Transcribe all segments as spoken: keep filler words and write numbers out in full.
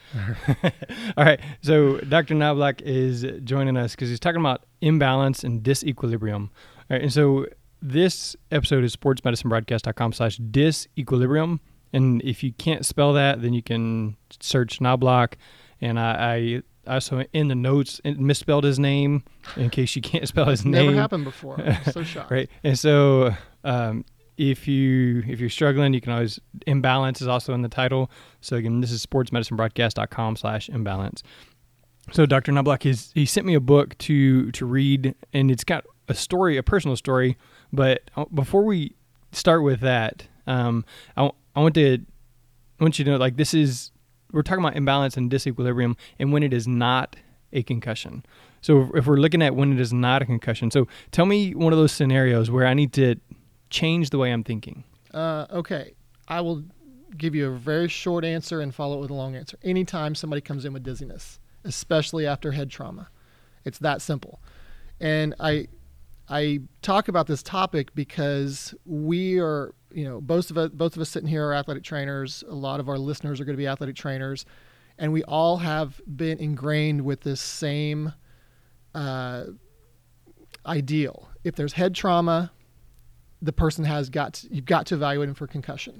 All right. So Doctor Knobloch is joining us because he's talking about imbalance and disequilibrium. All right. And so this episode is sportsmedicinebroadcast.com slash disequilibrium. And if you can't spell that, then you can search Knobloch. And I, I also in the notes misspelled his name in case you can't spell his name. Never happened before. I'm so shocked. Right. And so um, if you if you're struggling, you can always imbalance is also in the title. So again, this is sportsmedicinebroadcast.com slash imbalance. So Doctor Knobloch is he sent me a book to to read, and it's got a story, a personal story. But before we start with that, um, I, I want to I want you to know, like, this is we're talking about imbalance and disequilibrium, and when it is not a concussion. So if we're looking at when it is not a concussion, so tell me one of those scenarios where I need to change the way I'm thinking. Uh, okay, I will give you a very short answer and follow it with a long answer. Anytime somebody comes in with dizziness, especially after head trauma, it's that simple. And I I talk about this topic because we are, you know, both of us, both of us sitting here are athletic trainers. A lot of our listeners are going to be athletic trainers, and we all have been ingrained with this same uh, ideal. If there's head trauma, the person has got to, you've got to evaluate them for concussion.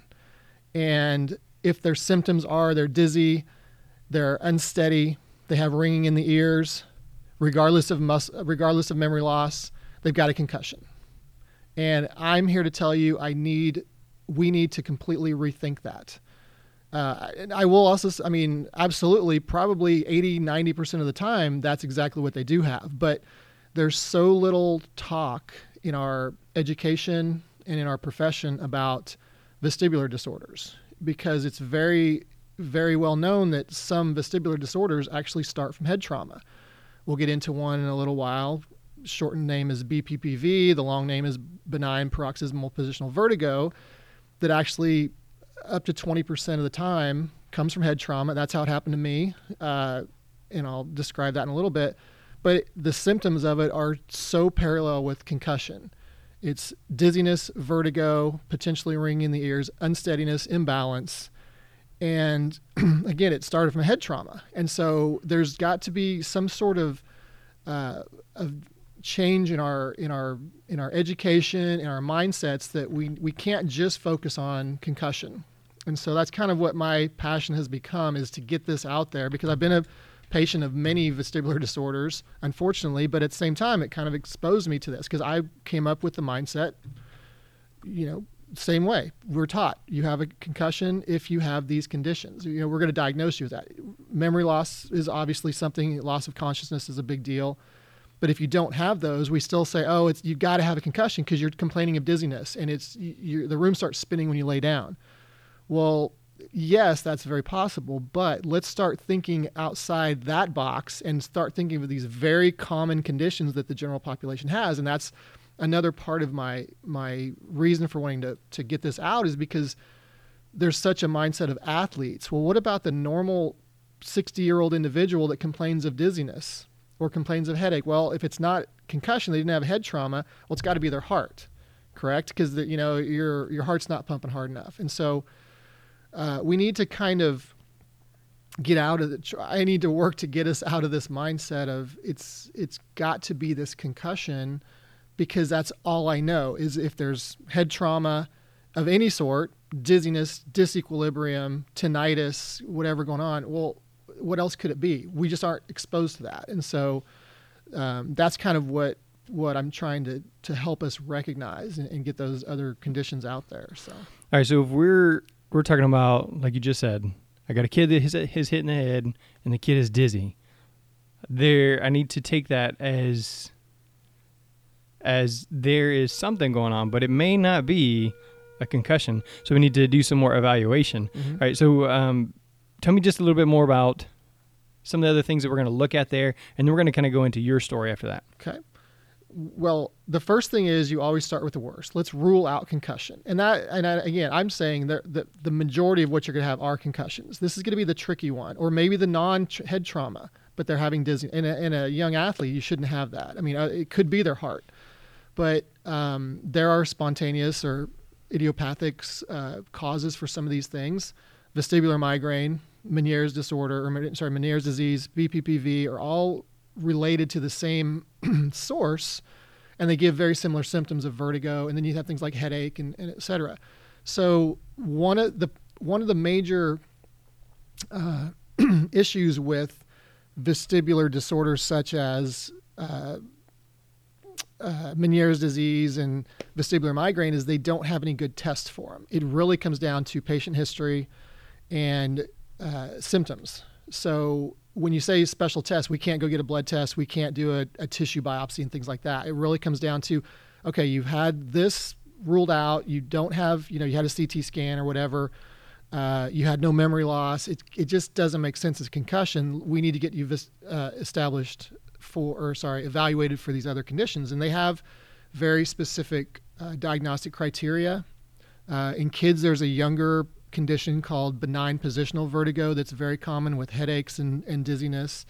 And if their symptoms are they're dizzy, they're unsteady, they have ringing in the ears, regardless of mus- regardless of memory loss, they've got a concussion. And I'm here to tell you, I need, we need to completely rethink that. Uh, and I will also, I mean, absolutely, probably eighty, ninety percent of the time, that's exactly what they do have. But there's so little talk in our education and in our profession about vestibular disorders, because it's very, very well known that some vestibular disorders actually start from head trauma. We'll get into one in a little while. Shortened name is B P P V. The long name is benign paroxysmal positional vertigo, that actually up to twenty percent of the time comes from head trauma. That's how it happened to me. Uh, and I'll describe that in a little bit. But the symptoms of it are so parallel with concussion. It's dizziness, vertigo, potentially ringing in the ears, unsteadiness, imbalance. And again, it started from head trauma. And so there's got to be some sort of, uh, of change in our in our in our education, in our mindsets, that we we can't just focus on concussion. And so that's kind of what my passion has become, is to get this out there, because I've been a patient of many vestibular disorders, unfortunately, but at the same time, it kind of exposed me to this, because I came up with the mindset, you know, same way. We're taught you have a concussion if you have these conditions. You know, we're going to diagnose you with that. Memory loss is obviously something, loss of consciousness is a big deal. But if you don't have those, we still say, oh, it's you've got to have a concussion because you're complaining of dizziness, and it's you, the room starts spinning when you lay down. Well, yes, that's very possible, but let's start thinking outside that box and start thinking of these very common conditions that the general population has. And that's another part of my my reason for wanting to, to get this out, is because there's such a mindset of athletes. Well, what about the normal sixty-year-old individual that complains of dizziness or complains of headache? Well, if it's not concussion, they didn't have head trauma, well, it's got to be their heart, correct? Because you know your your heart's not pumping hard enough. And so uh, we need to kind of get out of the, I need to work to get us out of this mindset of it's it's got to be this concussion, because that's all I know is if there's head trauma of any sort, dizziness, disequilibrium, tinnitus, whatever going on, well, what else could it be? We just aren't exposed to that. And so um, that's kind of what what I'm trying to to help us recognize and, and get those other conditions out there. So, all right. So if we're we're talking about, like you just said, I got a kid that is, is hitting the head and the kid is dizzy. There, I need to take that as as there is something going on, but it may not be a concussion. So we need to do some more evaluation. Mm-hmm. All right. So um, tell me just a little bit more about some of the other things that we're going to look at there, and then we're going to kind of go into your story after that. Okay. Well, the first thing is you always start with the worst. Let's rule out concussion. And that, and I, again, I'm saying that the, the majority of what you're going to have are concussions. This is going to be the tricky one, or maybe the non-head trauma, but they're having dizziness. In a, in a young athlete, you shouldn't have that. I mean, it could be their heart, but um, there are spontaneous or idiopathic uh, causes for some of these things. Vestibular migraine, Meniere's disorder, or sorry, Meniere's disease, B P P V, are all related to the same source, and they give very similar symptoms of vertigo. And then you have things like headache and, and et cetera. So one of the one of the major uh, issues with vestibular disorders such as uh, uh, Meniere's disease and vestibular migraine is they don't have any good tests for them. It really comes down to patient history and uh, symptoms. So when you say special tests, we can't go get a blood test, we can't do a, a tissue biopsy and things like that. It really comes down to, okay, you've had this ruled out, you don't have, you know, you had a C T scan or whatever, uh, you had no memory loss. It it just doesn't make sense as concussion. We need to get you uh, established for, or sorry, evaluated for these other conditions. And they have very specific uh, diagnostic criteria. Uh, in kids, there's a younger condition called benign positional vertigo that's very common with headaches and, and dizziness.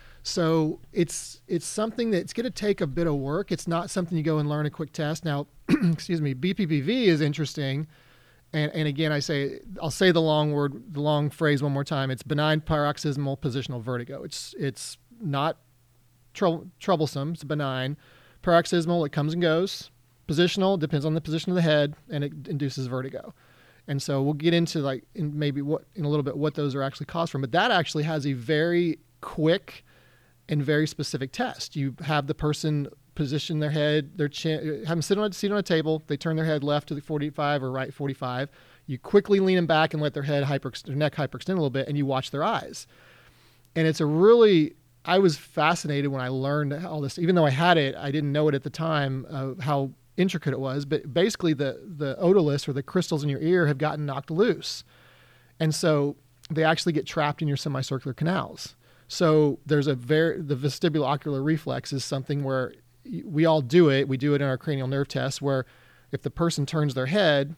So it's it's something that's going to take a bit of work. It's not something you go and learn a quick test. Now, excuse me, B P P V is interesting. And, and again, I say, I'll say the long word, the long phrase one more time. It's benign paroxysmal positional vertigo. It's it's not trou- troublesome. It's benign. Paroxysmal, it comes and goes. Positional, depends on the position of the head, and it induces vertigo. And so we'll get into like in maybe what in a little bit what those are actually caused from. But that actually has a very quick and very specific test. You have the person position their head, their chin, have them sit on a seat on a table. They turn their head left to the forty-five or right forty-five. You quickly lean them back and let their head hyper, their neck hyperextend a little bit, and you watch their eyes. And it's a really, I was fascinated when I learned all this. Even though I had it, I didn't know it at the time of how intricate it was. But basically, the the otoliths or the crystals in your ear have gotten knocked loose, and so they actually get trapped in your semicircular canals. So there's a very the vestibulo-ocular reflex is something where we all do it. We do it in our cranial nerve test where if the person turns their head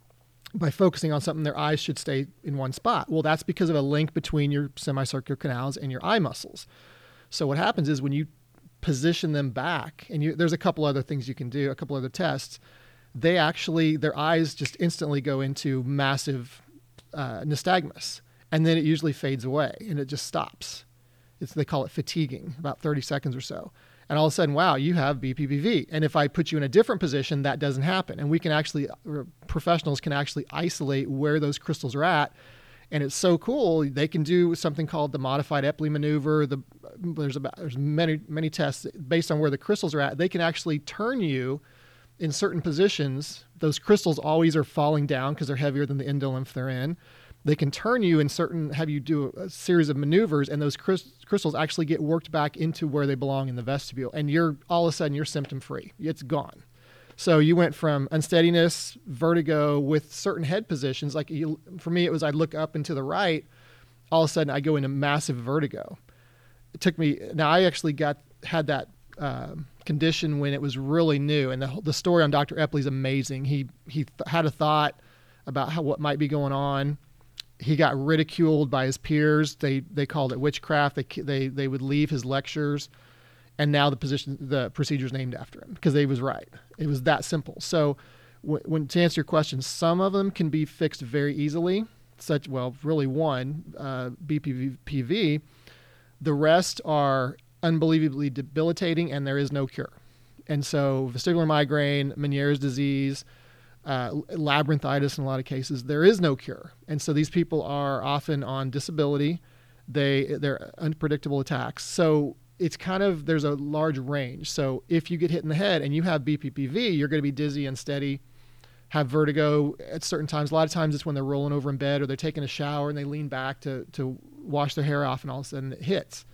by focusing on something, their eyes should stay in one spot. Well, that's because of a link between your semicircular canals and your eye muscles. So what happens is when you position them back, and you, there's a couple other things you can do, a couple other tests, they actually, their eyes just instantly go into massive uh, nystagmus. And then it usually fades away and it just stops. It's, they call it fatiguing, about thirty seconds or so. And all of a sudden, wow, you have B P P V. And if I put you in a different position, that doesn't happen. And we can actually, professionals can actually isolate where those crystals are at. And it's so cool. They can do something called the modified Epley maneuver. The, there's about, there's many, many tests based on where the crystals are at. They can actually turn you in certain positions. Those crystals always are falling down because they're heavier than the endolymph they're in. They can turn you in certain, have you do a series of maneuvers, and those crystals actually get worked back into where they belong in the vestibule. And you're all of a sudden you're symptom free. It's gone. So you went from unsteadiness, vertigo with certain head positions. Like you, for me, it was I'd look up and to the right. All of a sudden I go into massive vertigo. It took me, now I actually got, had that uh, condition when it was really new. And the, the story on Doctor Epley is amazing. He, he th- had a thought about how, what might be going on. He got ridiculed by his peers. They they called it witchcraft. They they they would leave his lectures, and now the position the procedure is named after him because he was right. It was that simple. So, w- when to answer your question, some of them can be fixed very easily. Such well, really one uh, B P P V. The rest are unbelievably debilitating, and there is no cure. And so, vestibular migraine, Meniere's disease. Uh, labyrinthitis in a lot of cases, there is no cure. And so these people are often on disability. They, they're unpredictable attacks. So it's kind of, there's a large range. So if you get hit in the head and you have B P P V, you're going to be dizzy, unsteady, have vertigo at certain times. A lot of times it's when they're rolling over in bed or they're taking a shower and they lean back to, to wash their hair off and all of a sudden it hits.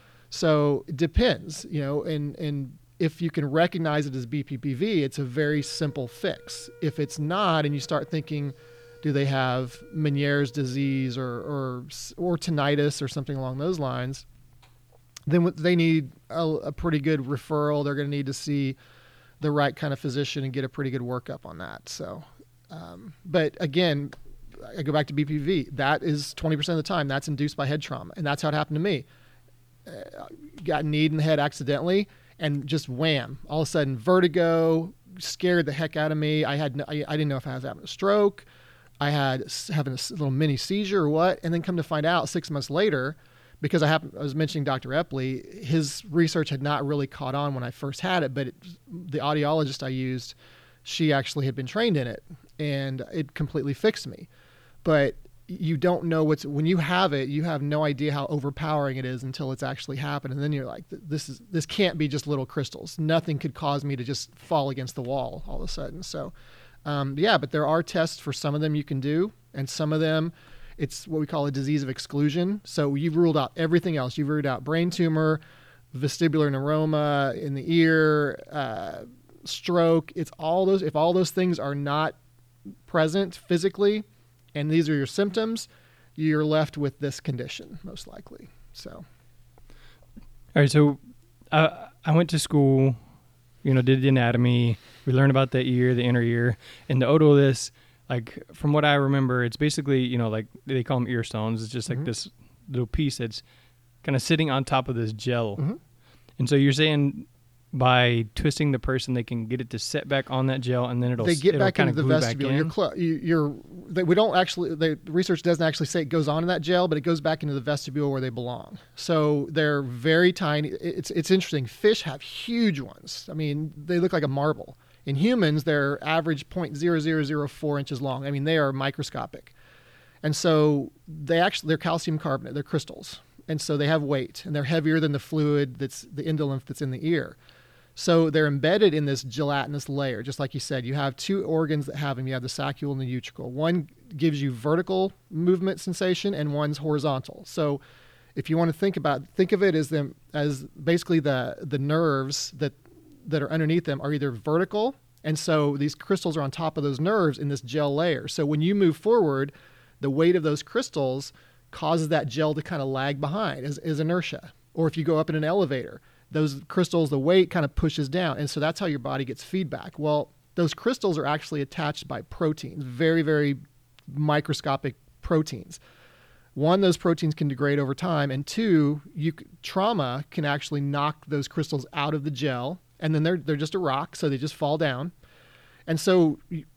So it depends, you know, and, and if you can recognize it as B P P V, it's a very simple fix. If it's not, and you start thinking, do they have Meniere's disease or or, or tinnitus or something along those lines, then they need a, a pretty good referral. They're going to need to see the right kind of physician and get a pretty good workup on that. So, um, but again, I go back to B P P V. That is twenty percent of the time that's induced by head trauma, and that's how it happened to me. Uh, got kneed in the head accidentally. And just wham, all of a sudden vertigo, scared the heck out of me. I had no, I, I didn't know if I was having a stroke. I had s- having a s- little mini seizure or what, and then come to find out six months later, because I, happened, I was mentioning Doctor Epley, his research had not really caught on when I first had it, but it, the audiologist I used, she actually had been trained in it, and it completely fixed me. But you don't know what's, when you have it, you have no idea how overpowering it is until it's actually happened. And then you're like, this is, this can't be just little crystals. Nothing could cause me to just fall against the wall all of a sudden. So, um, yeah, but there are tests for some of them you can do. And some of them, it's what we call a disease of exclusion. So you've ruled out everything else. You've ruled out brain tumor, vestibular neuroma in the ear, uh, stroke. It's all those, if all those things are not present physically, and these are your symptoms, you're left with this condition, most likely. So, all right. So, uh, I went to school, you know, did the anatomy. We learned about the ear, the inner ear, and the otoliths. Like from what I remember, it's basically, you know, like they call them ear stones. It's just like mm-hmm. this little piece that's kind of sitting on top of this gel. Mm-hmm. And so you're saying by twisting the person, they can get it to set back on that gel, and then it'll they get it'll back kind into of the glue vestibule. back in. You're, cl- you, you're they, we don't actually. The research doesn't actually say it goes on in that gel, but it goes back into the vestibule where they belong. So they're very tiny. It's it's interesting. Fish have huge ones. I mean, they look like a marble. In humans, they're average zero point zero zero zero four inches long. I mean, they are microscopic, and so they actually they're calcium carbonate. They're crystals, and so they have weight, and they're heavier than the fluid that's the endolymph that's in the ear. So they're embedded in this gelatinous layer, just like you said. You have two organs that have them. You have the saccule and the utricle. One gives you vertical movement sensation, and one's horizontal. So if you want to think about, think of it as them as basically the the nerves that that are underneath them are either vertical, and so these crystals are on top of those nerves in this gel layer. So when you move forward, the weight of those crystals causes that gel to kind of lag behind as, as inertia. Or if you go up in an elevator, those crystals, the weight kind of pushes down. And so that's how your body gets feedback. Well, those crystals are actually attached by proteins, very, very microscopic proteins. One, those proteins can degrade over time. And two, you, trauma can actually knock those crystals out of the gel. And then they're, they're just a rock, so they just fall down. And so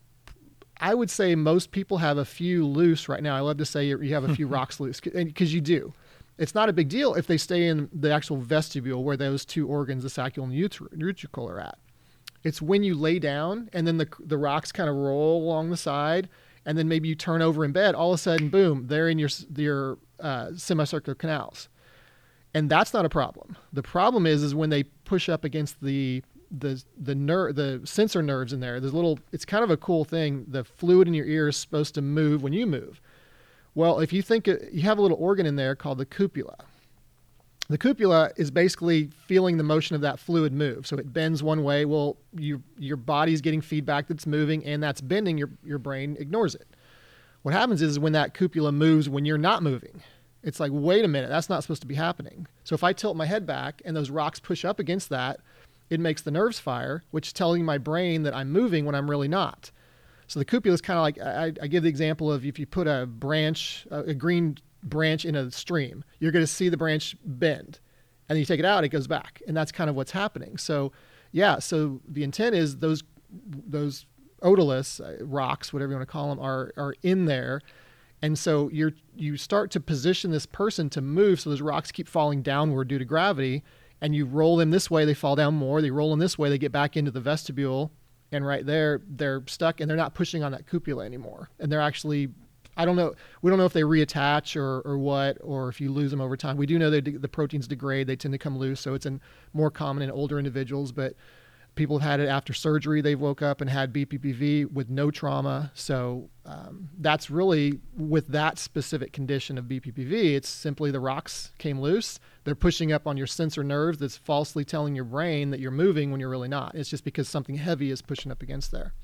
I would say most people have a few loose right now. I love to say you have a few rocks loose, because you do. It's not a big deal if they stay in the actual vestibule where those two organs, the saccule and the utricle, are at. It's when you lay down and then the the rocks kind of roll along the side, and then maybe you turn over in bed, all of a sudden, boom, they're in your your uh, semicircular canals. And that's not a problem. The problem is is when they push up against the the the nerve, the sensor nerves in there. There's little. It's kind of a cool thing. The fluid in your ear is supposed to move when you move. Well, if you think it, you have a little organ in there called the cupula. The cupula is basically feeling the motion of that fluid move. So it bends one way. Well, you, your body's getting feedback that's moving, and that's bending. Your, your brain ignores it. What happens is when that cupula moves when you're not moving, it's like, wait a minute, that's not supposed to be happening. So if I tilt my head back and those rocks push up against that, it makes the nerves fire, which is telling my brain that I'm moving when I'm really not. So the cupula is kind of like, I, I give the example of if you put a branch, a green branch in a stream, you're going to see the branch bend. And then you take it out, it goes back. And that's kind of what's happening. So yeah, so the intent is those those otoliths, uh, rocks, whatever you want to call them, are are in there. And so you're you start to position this person to move so those rocks keep falling downward due to gravity. And you roll them this way, they fall down more. They roll them this way, they get back into the vestibule. And right there, they're stuck, and they're not pushing on that cupula anymore. And they're actually, I don't know, we don't know if they reattach or, or what, or if you lose them over time. We do know that the proteins degrade, they tend to come loose, so it's in, more common in older individuals, but people have had it after surgery. They've woke up and had B P P V with no trauma. So um, that's really, with that specific condition of B P P V, it's simply the rocks came loose. They're pushing up on your sensor nerves that's falsely telling your brain that you're moving when you're really not. It's just because something heavy is pushing up against there.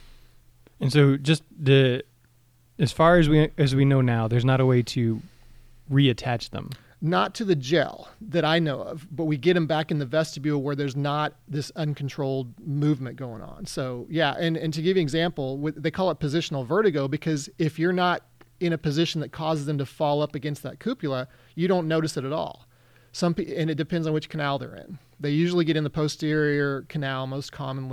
And so just the, as far as we as we know now, there's not a way to reattach them. Not to the gel that I know of, but we get them back in the vestibule where there's not this uncontrolled movement going on. So yeah, and, and to give you an example, they call it positional vertigo because if you're not in a position that causes them to fall up against that cupula, you don't notice it at all. Some pe- and it depends on which canal they're in. They usually get in the posterior canal most commonly,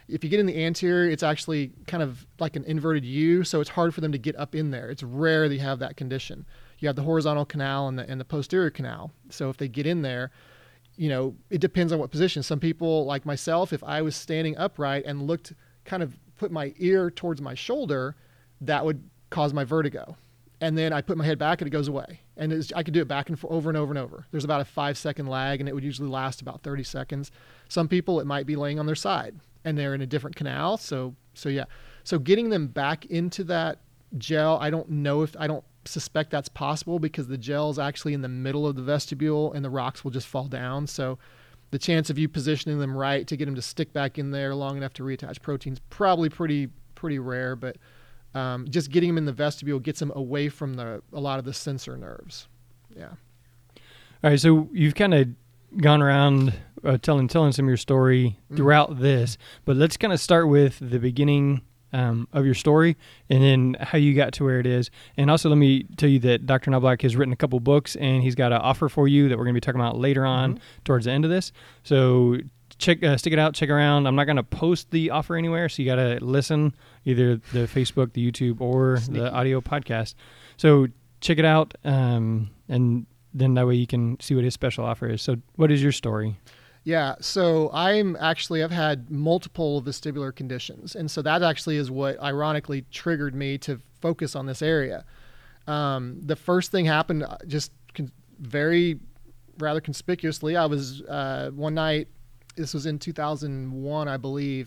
If you get in the anterior, it's actually kind of like an inverted U, so it's hard for them to get up in there. It's rare that you have that condition. You have the horizontal canal and the, and the posterior canal. So if they get in there, you know, it depends on what position. Some people, like myself, if I was standing upright and looked, kind of put my ear towards my shoulder, that would cause my vertigo. And then I put my head back and it goes away. And it's, I could do it back and forth over and over and over. There's about a five second lag, and it would usually last about thirty seconds. Some people, it might be laying on their side and they're in a different canal. So, so yeah. So getting them back into that gel, I don't know if, I don't suspect that's possible because the gel is actually in the middle of the vestibule and the rocks will just fall down. So the chance of you positioning them right to get them to stick back in there long enough to reattach proteins, probably pretty, pretty rare, but Um, just getting them in the vestibule gets them away from the a lot of the sensor nerves. Yeah. All right. So you've kind of gone around uh, telling telling some of your story throughout mm-hmm. this, but let's kind of start with the beginning um, of your story and then how you got to where it is. And also let me tell you that Doctor Knobloch has written a couple books, and he's got an offer for you that we're going to be talking about later on mm-hmm. towards the end of this. So check, uh, stick it out, check around. I'm not going to post the offer anywhere, so you got to listen, either the Facebook, the YouTube, or Sneaky. the audio podcast. So check it out, um, and then that way you can see what his special offer is. So what is your story? Yeah, so I'm actually, I've had multiple vestibular conditions. And so that actually is what ironically triggered me to focus on this area. Um, the first thing happened just con- very rather conspicuously. I was uh, one night, this was in two thousand one, I believe,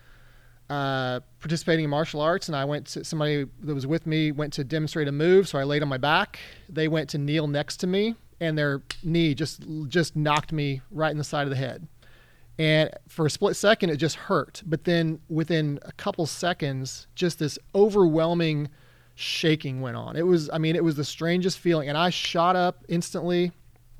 uh, participating in martial arts. And I went to, somebody that was with me went to demonstrate a move. So I laid on my back. They went to kneel next to me, and their knee just just knocked me right in the side of the head. And for a split second, it just hurt. But then within a couple seconds, just this overwhelming shaking went on. It was, I mean, it was the strangest feeling. And I shot up instantly.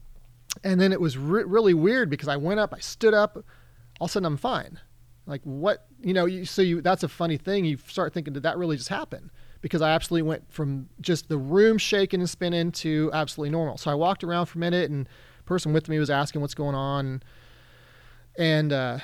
And then it was re- really weird because I went up, I stood up, all of a sudden I'm fine. Like what, you know, you, so you, that's a funny thing. You start thinking, did that really just happen? Because I absolutely went from just the room shaking and spinning to absolutely normal. So I walked around for a minute, and the person with me was asking what's going on. And, uh,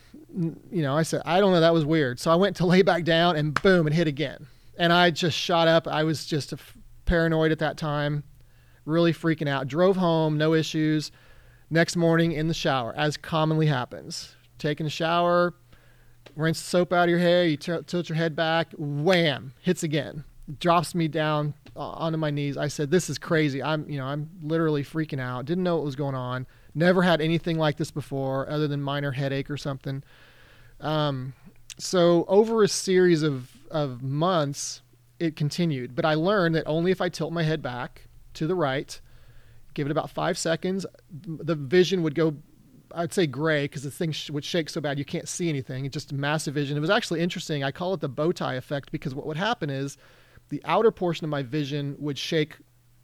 you know, I said, I don't know, that was weird. So I went to lay back down, and boom, it hit again. And I just shot up. I was just paranoid at that time, really freaking out. Drove home, no issues. Next morning in the shower, as commonly happens. Taking a shower, rinse the soap out of your hair, you t- tilt your head back, wham, hits again. Drops me down uh, onto my knees. I said, this is crazy. I'm, you know, I'm literally freaking out. Didn't know what was going on. Never had anything like this before other than minor headache or something. Um, so over a series of, of months, it continued. But I learned that only if I tilt my head back to the right, give it about five seconds, the vision would go, I'd say gray, because the thing sh- would shake so bad you can't see anything. It's just massive vision. It was actually interesting. I call it the bow tie effect, because what would happen is the outer portion of my vision would shake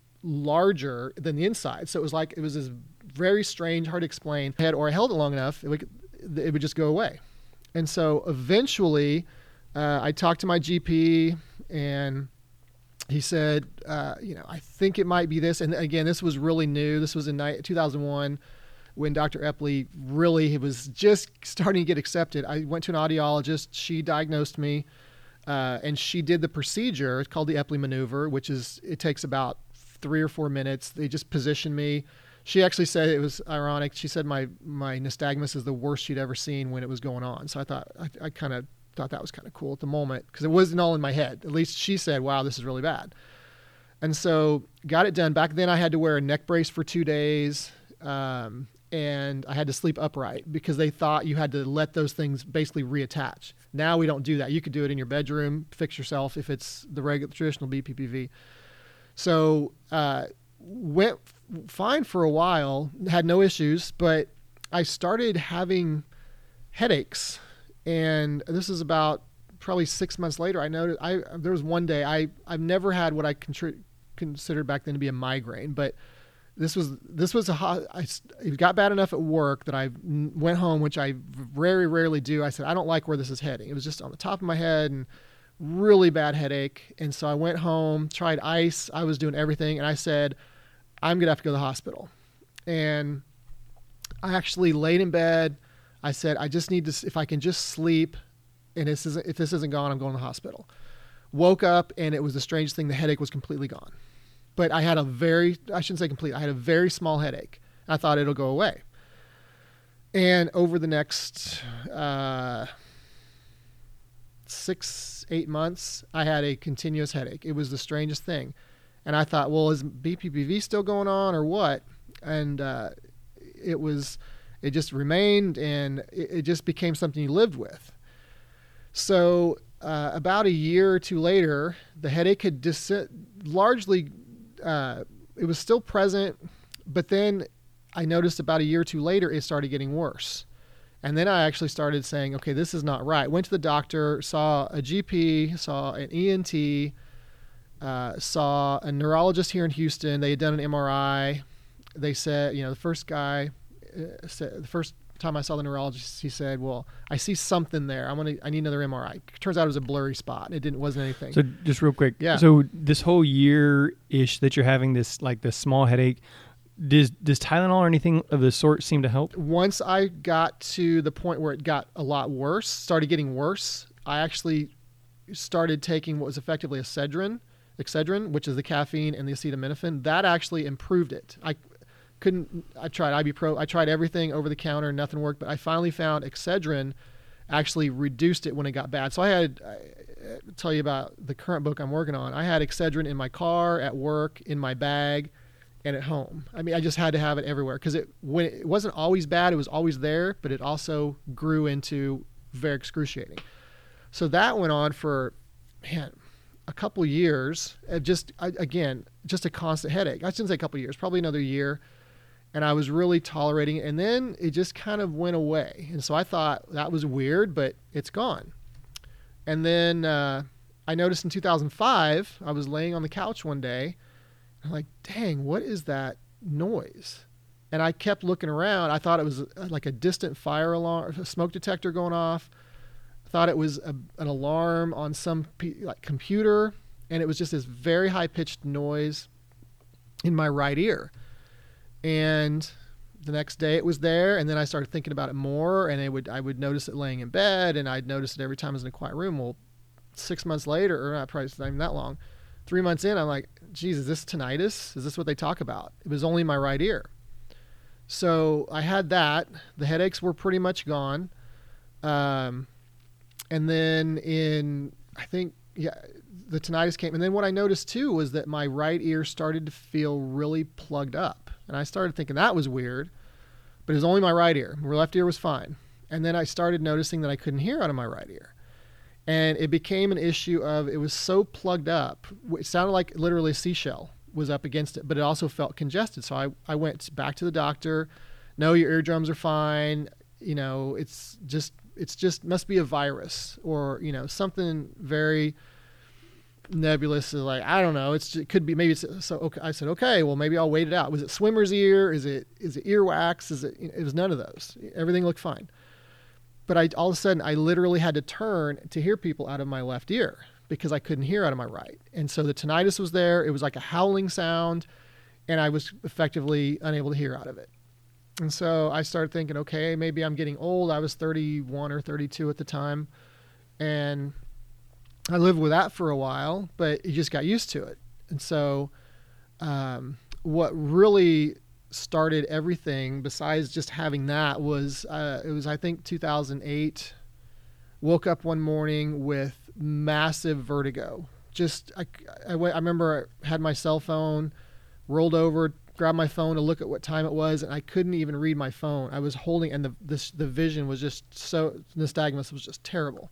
larger than the inside. So it was like, it was this very strange, hard to explain head, or I held it long enough, it would, it would just go away. And so eventually uh, I talked to my G P, and he said, uh, you know, I think it might be this. And again, this was really new. This was in two thousand one. When Doctor Epley really was just starting to get accepted. I went to an audiologist. She diagnosed me, uh, and she did the procedure. It's called the Epley maneuver, which is, it takes about three or four minutes. They just position me. She actually said, it was ironic, she said my, my nystagmus is the worst she'd ever seen when it was going on. So I thought, I, I kind of thought that was kind of cool at the moment, because it wasn't all in my head. At least she said, wow, this is really bad. And so got it done. Back then I had to wear a neck brace for two days. Um, and I had to sleep upright because they thought you had to let those things basically reattach. Now we don't do that. You could do it in your bedroom, fix yourself if it's the regular traditional B P P V. So uh, went fine for a while, had no issues, but I started having headaches. And this is about probably six months later. I noticed I there was one day, I, I've never had what I contri- considered back then to be a migraine, but This was this was a hot, I, it got bad enough at work that I went home, which I very rarely do. I said, I don't like where this is heading. It was just on the top of my head and really bad headache. And so I went home, tried ice. I was doing everything. And I said, I'm going to have to go to the hospital. And I actually laid in bed. I said, I just need to, if I can just sleep, and this isn't, if this isn't gone, I'm going to the hospital. Woke up, and it was the strangest thing. The headache was completely gone. But I had a very, I shouldn't say complete, I had a very small headache. I thought it'll go away. And over the next uh, six, eight months, I had a continuous headache. It was the strangest thing. And I thought, well, is B P P V still going on or what? And uh, it was, it just remained, and it, it just became something you lived with. So uh, about a year or two later, the headache had dis- largely, uh, it was still present, but then I noticed about a year or two later, it started getting worse. And then I actually started saying, okay, this is not right. Went to the doctor, saw a G P, saw an E N T, uh, saw a neurologist here in Houston. They had done an M R I. They said, you know, the first guy, uh, said, the first time I saw the neurologist, he said, well, I see something there. I'm gonna, I need another M R I. Turns out it was a blurry spot. It didn't, wasn't anything. So just real quick. Yeah. So this whole year-ish that you're having this, like this small headache, Does does Tylenol or anything of the sort seem to help? Once I got to the point where it got a lot worse, started getting worse, I actually started taking what was effectively Excedrin, Excedrin, which is the caffeine and the acetaminophen. That actually improved it. I couldn't. I tried ibuprofen. I tried everything over the counter. Nothing worked. But I finally found Excedrin actually reduced it when it got bad. So I had. I, I'll tell you about the current book I'm working on. I had Excedrin in my car, at work, in my bag, and at home. I mean, I just had to have it everywhere because it when it wasn't always bad, it was always there, but it also grew into very excruciating. So that went on for, man, a couple of years. Of just I, again, just a constant headache. I shouldn't say a couple of years, probably another year, and I was really tolerating it. And then it just kind of went away. And so I thought that was weird, but it's gone. And then uh, I noticed in two thousand five, I was laying on the couch one day. I'm like, dang, what is that noise? And I kept looking around. I thought it was like a distant fire alarm, a smoke detector going off. I thought it was a, an alarm on some like computer, and it was just this very high-pitched noise in my right ear. And the next day it was there, and then I started thinking about it more, and it would I would notice it laying in bed, and I'd notice it every time I was in a quiet room. Well, six months later, or not, probably not even that long, three months in, I'm like, geez, is this tinnitus? Is this what they talk about? It was only my right ear. So I had that. The headaches were pretty much gone. Um, and then in, I think, yeah, the tinnitus came. And then what I noticed too was that my right ear started to feel really plugged up. And I started thinking that was weird, but it was only my right ear. My left ear was fine. And then I started noticing that I couldn't hear out of my right ear. And it became an issue of, it was so plugged up. It sounded like literally a seashell was up against it, but it also felt congested. So I, I went back to the doctor. No, your eardrums are fine. You know, it's just, it's just must be a virus or, you know, something very nebulous. Is like, I don't know. It's it could be, maybe it's, so okay. I said, okay, well, maybe I'll wait it out. Was it swimmer's ear? Is it, is it earwax? Is it, it was none of those. Everything looked fine. But I, all of a sudden, I literally had to turn to hear people out of my left ear because I couldn't hear out of my right. And so the tinnitus was there. It was like a howling sound, and I was effectively unable to hear out of it. And so I started thinking, okay, maybe I'm getting old. I was thirty-one or thirty-two at the time, and I lived with that for a while, but you just got used to it. And so um, what really started everything besides just having that was uh, it was I think two thousand eight. Woke up one morning with massive vertigo. Just I, I, I remember I had my cell phone, rolled over, grabbed my phone to look at what time it was, and I couldn't even read my phone. I was holding, and the this the vision was just so, nystagmus was just terrible.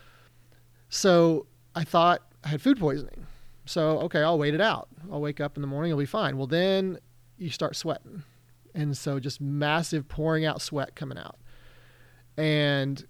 So I thought I had food poisoning. So okay, I'll wait it out. I'll wake up in the morning, it'll be fine. Well, then you start sweating. And so just massive pouring out sweat coming out. And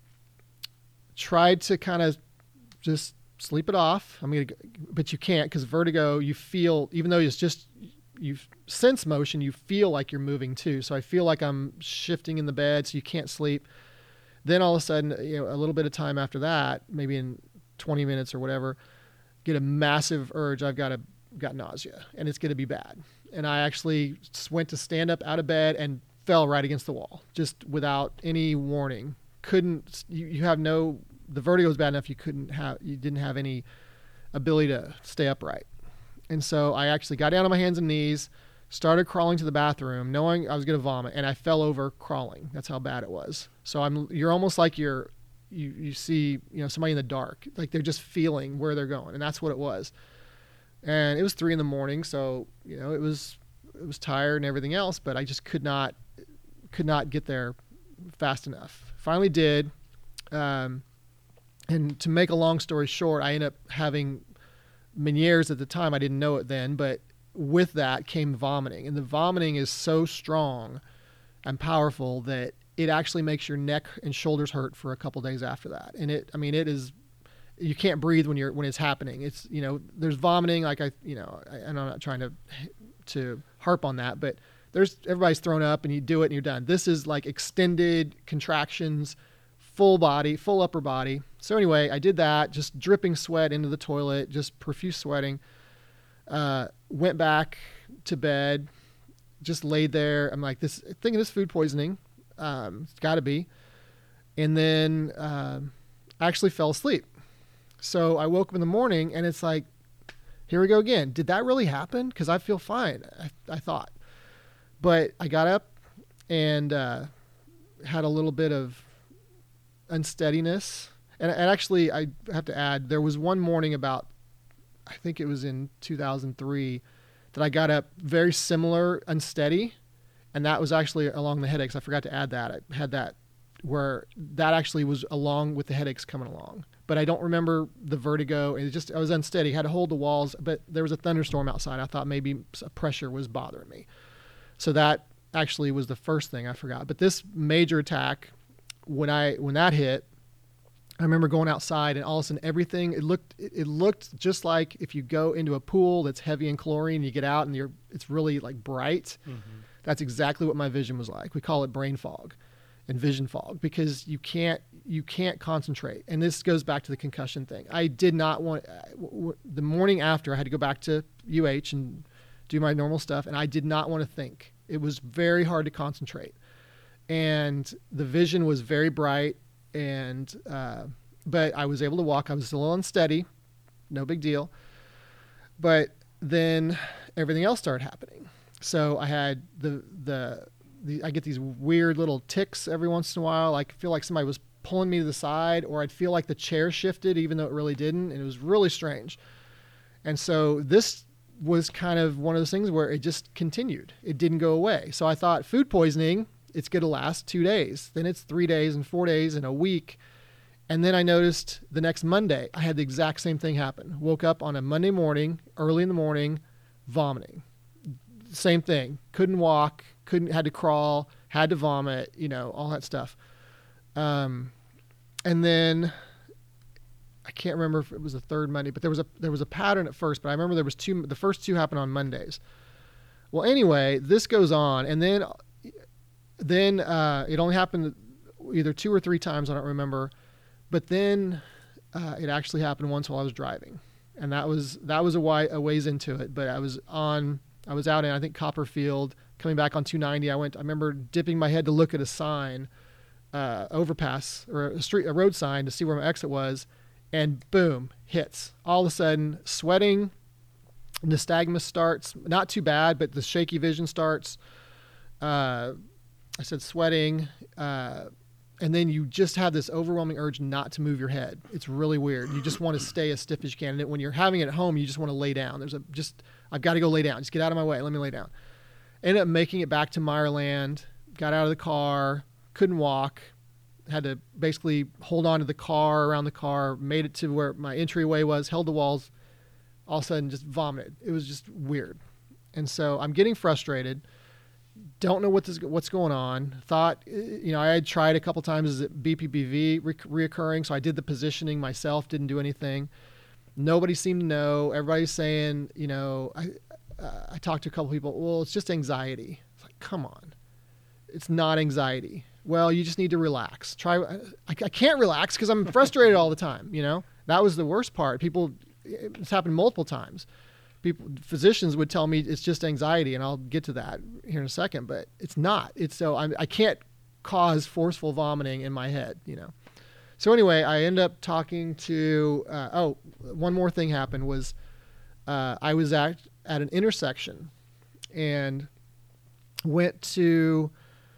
tried to kind of just sleep it off. I mean, but you can't because vertigo, you feel, even though it's just, you sense motion, you feel like you're moving too. So I feel like I'm shifting in the bed, so you can't sleep. Then all of a sudden, you know, a little bit of time after that, maybe in twenty minutes or whatever, get a massive urge. I've got a, got nausea and it's going to be bad. And I actually went to stand up out of bed and fell right against the wall, just without any warning. Couldn't, you, you have no the vertigo was bad enough you couldn't have, you didn't have any ability to stay upright. And so I actually got down on my hands and knees, started crawling to the bathroom, knowing I was going to vomit, and I fell over crawling. That's how bad it was. So I'm, you're almost like you're, you, you see, you know, somebody in the dark, like they're just feeling where they're going. And that's what it was. And it was three in the morning. So, you know, it was, it was tired and everything else, but I just could not, could not get there fast enough. Finally did. Um, and to make a long story short, I ended up having Meniere's at the time. I didn't know it then, but with that came vomiting. And the vomiting is so strong and powerful that it actually makes your neck and shoulders hurt for a couple days after that. And it, I mean, it is, you can't breathe when you're, when it's happening. It's, you know, there's vomiting. Like I, you know, I, and I'm not trying to, to harp on that, but there's, everybody's thrown up and you do it and you're done. This is like extended contractions, full body, full upper body. So anyway, I did that, just dripping sweat into the toilet, just profuse sweating. Uh, went back to bed, just laid there. I'm like, this, thinking this food poisoning. Um, it's got to be. And then uh, actually fell asleep. So I woke up in the morning and it's like, here we go again. Did that really happen? Because I feel fine, I, I thought. But I got up and uh, had a little bit of unsteadiness. And, and actually, I have to add, there was one morning about, I think it was in two thousand three, that I got up very similar, unsteady. And that was actually along the headaches. I forgot to add that. I had that where that actually was along with the headaches coming along. But I don't remember the vertigo. It just, I was unsteady, had to hold the walls, but there was a thunderstorm outside. I thought maybe pressure was bothering me. So that actually was the first thing I forgot. But this major attack, when I, when that hit, I remember going outside and all of a sudden everything, it looked, it looked just like if you go into a pool that's heavy in chlorine, you get out and you're, it's really like bright. Mm-hmm. That's exactly what my vision was like. We call it brain fog and vision fog because you can't, you can't concentrate. And this goes back to the concussion thing. I did not want, the morning after I had to go back to U H and do my normal stuff. And I did not want to think. It was very hard to concentrate. And the vision was very bright. And, uh, but I was able to walk. I was a little unsteady, no big deal. But then everything else started happening. So I had the, the, the, I get these weird little tics every once in a while. I feel like somebody was pulling me to the side, or I'd feel like the chair shifted, even though it really didn't. And it was really strange. And so this was kind of one of those things where it just continued. It didn't go away. So I thought food poisoning, it's going to last two days. Then it's three days and four days and a week. And then I noticed the next Monday, I had the exact same thing happen. Woke up on a Monday morning, early in the morning, vomiting. Same thing. Couldn't walk, couldn't, had to crawl, had to vomit, you know, all that stuff. Um, and then I can't remember if it was the third Monday, but there was a, there was a pattern at first, but I remember there was two, the first two happened on Mondays. Well, anyway, this goes on. And then, then, uh, it only happened either two or three times. I don't remember, but then, uh, it actually happened once while I was driving. And that was, that was a, wi- a ways into it, but I was on, I was out in, I think, Copperfield, coming back on two ninety. I went, I remember dipping my head to look at a sign, uh, overpass or a street, a road sign to see where my exit was. And boom, hits. All of a sudden, sweating, nystagmus starts. Not too bad, but the shaky vision starts. Uh, I said sweating. Uh, and then you just have this overwhelming urge not to move your head. It's really weird. You just want to stay as stiff as you can. And when you're having it at home, you just want to lay down. There's a just, I've got to go lay down. Just get out of my way. Let me lay down. Ended up making it back to Meyerland. Got out of the car. Couldn't walk. Had to basically hold on to the car, around the car, made it to where my entryway was, held the walls, all of a sudden just vomited. It was just weird. And so I'm getting frustrated. Don't know what this, what's going on. Thought, you know, I had tried a couple times, is it B P P V re- reoccurring? So I did the positioning myself, didn't do anything. Nobody seemed to know. Everybody's saying, you know, I, uh, I talked to a couple people, well, it's just anxiety. It's like, come on. It's not anxiety. Well, you just need to relax. Try. I, I can't relax because I'm frustrated all the time. You know, that was the worst part. People, it's happened multiple times. People, physicians would tell me it's just anxiety, and I'll get to that here in a second. But it's not. It's so I'm, I can't cause forceful vomiting in my head. You know, So anyway, I ended up talking to, uh, oh, one more thing happened was uh, I was at, at an intersection and went to,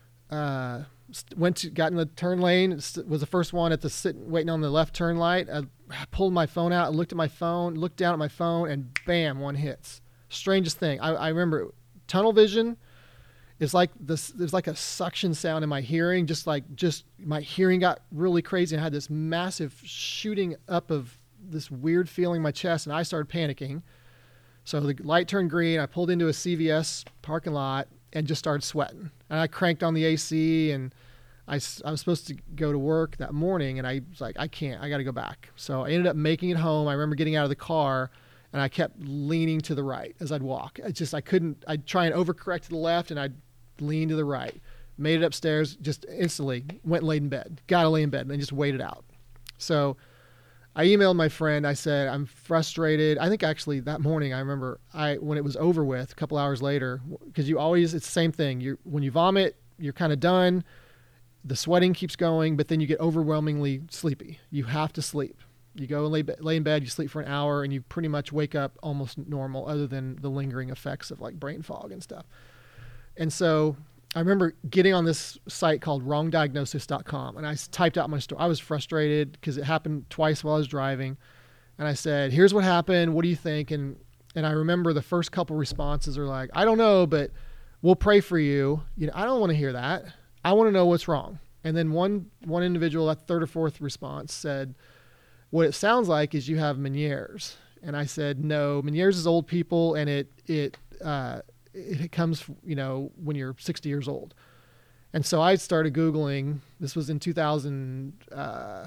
uh, went to, got in the turn lane, was the first one at the sit, waiting on the left turn light. I pulled my phone out, looked at my phone, looked down at my phone, and bam, one hits. Strangest thing. I, I remember tunnel vision. It's like this, there's like a suction sound in my hearing, just like, just my hearing got really crazy. I had this massive shooting up of this weird feeling in my chest, and I started panicking. So the light turned green. I pulled into a C V S parking lot and just started sweating. And I cranked on the A C, and I, I was supposed to go to work that morning, and I was like, I can't, I got to go back. So I ended up making it home. I remember getting out of the car, and I kept leaning to the right as I'd walk. I just, I couldn't, I'd try and overcorrect to the left, and I'd lean to the right. Made it upstairs, just instantly went and laid in bed. Got to lay in bed, and just waited out. So I emailed my friend. I said, I'm frustrated. I think actually that morning, I remember I when it was over with, a couple hours later, because you always, it's the same thing. You when you vomit, you're kind of done. The sweating keeps going, but then you get overwhelmingly sleepy. You have to sleep. You go and lay, lay in bed, you sleep for an hour, and you pretty much wake up almost normal, other than the lingering effects of like brain fog and stuff. And so I remember getting on this site called wrong diagnosis dot com, and I typed out my story. I was frustrated because it happened twice while I was driving. And I said, here's what happened. What do you think? And and I remember the first couple responses are like, I don't know, but we'll pray for you. You know, I don't want to hear that. I want to know what's wrong. And then one one individual, that third or fourth response, said, what it sounds like is you have Meniere's. And I said, no, Meniere's is old people, and it it uh, it comes, you know, when you're sixty years old. And so I started Googling. This was in two thousand, uh,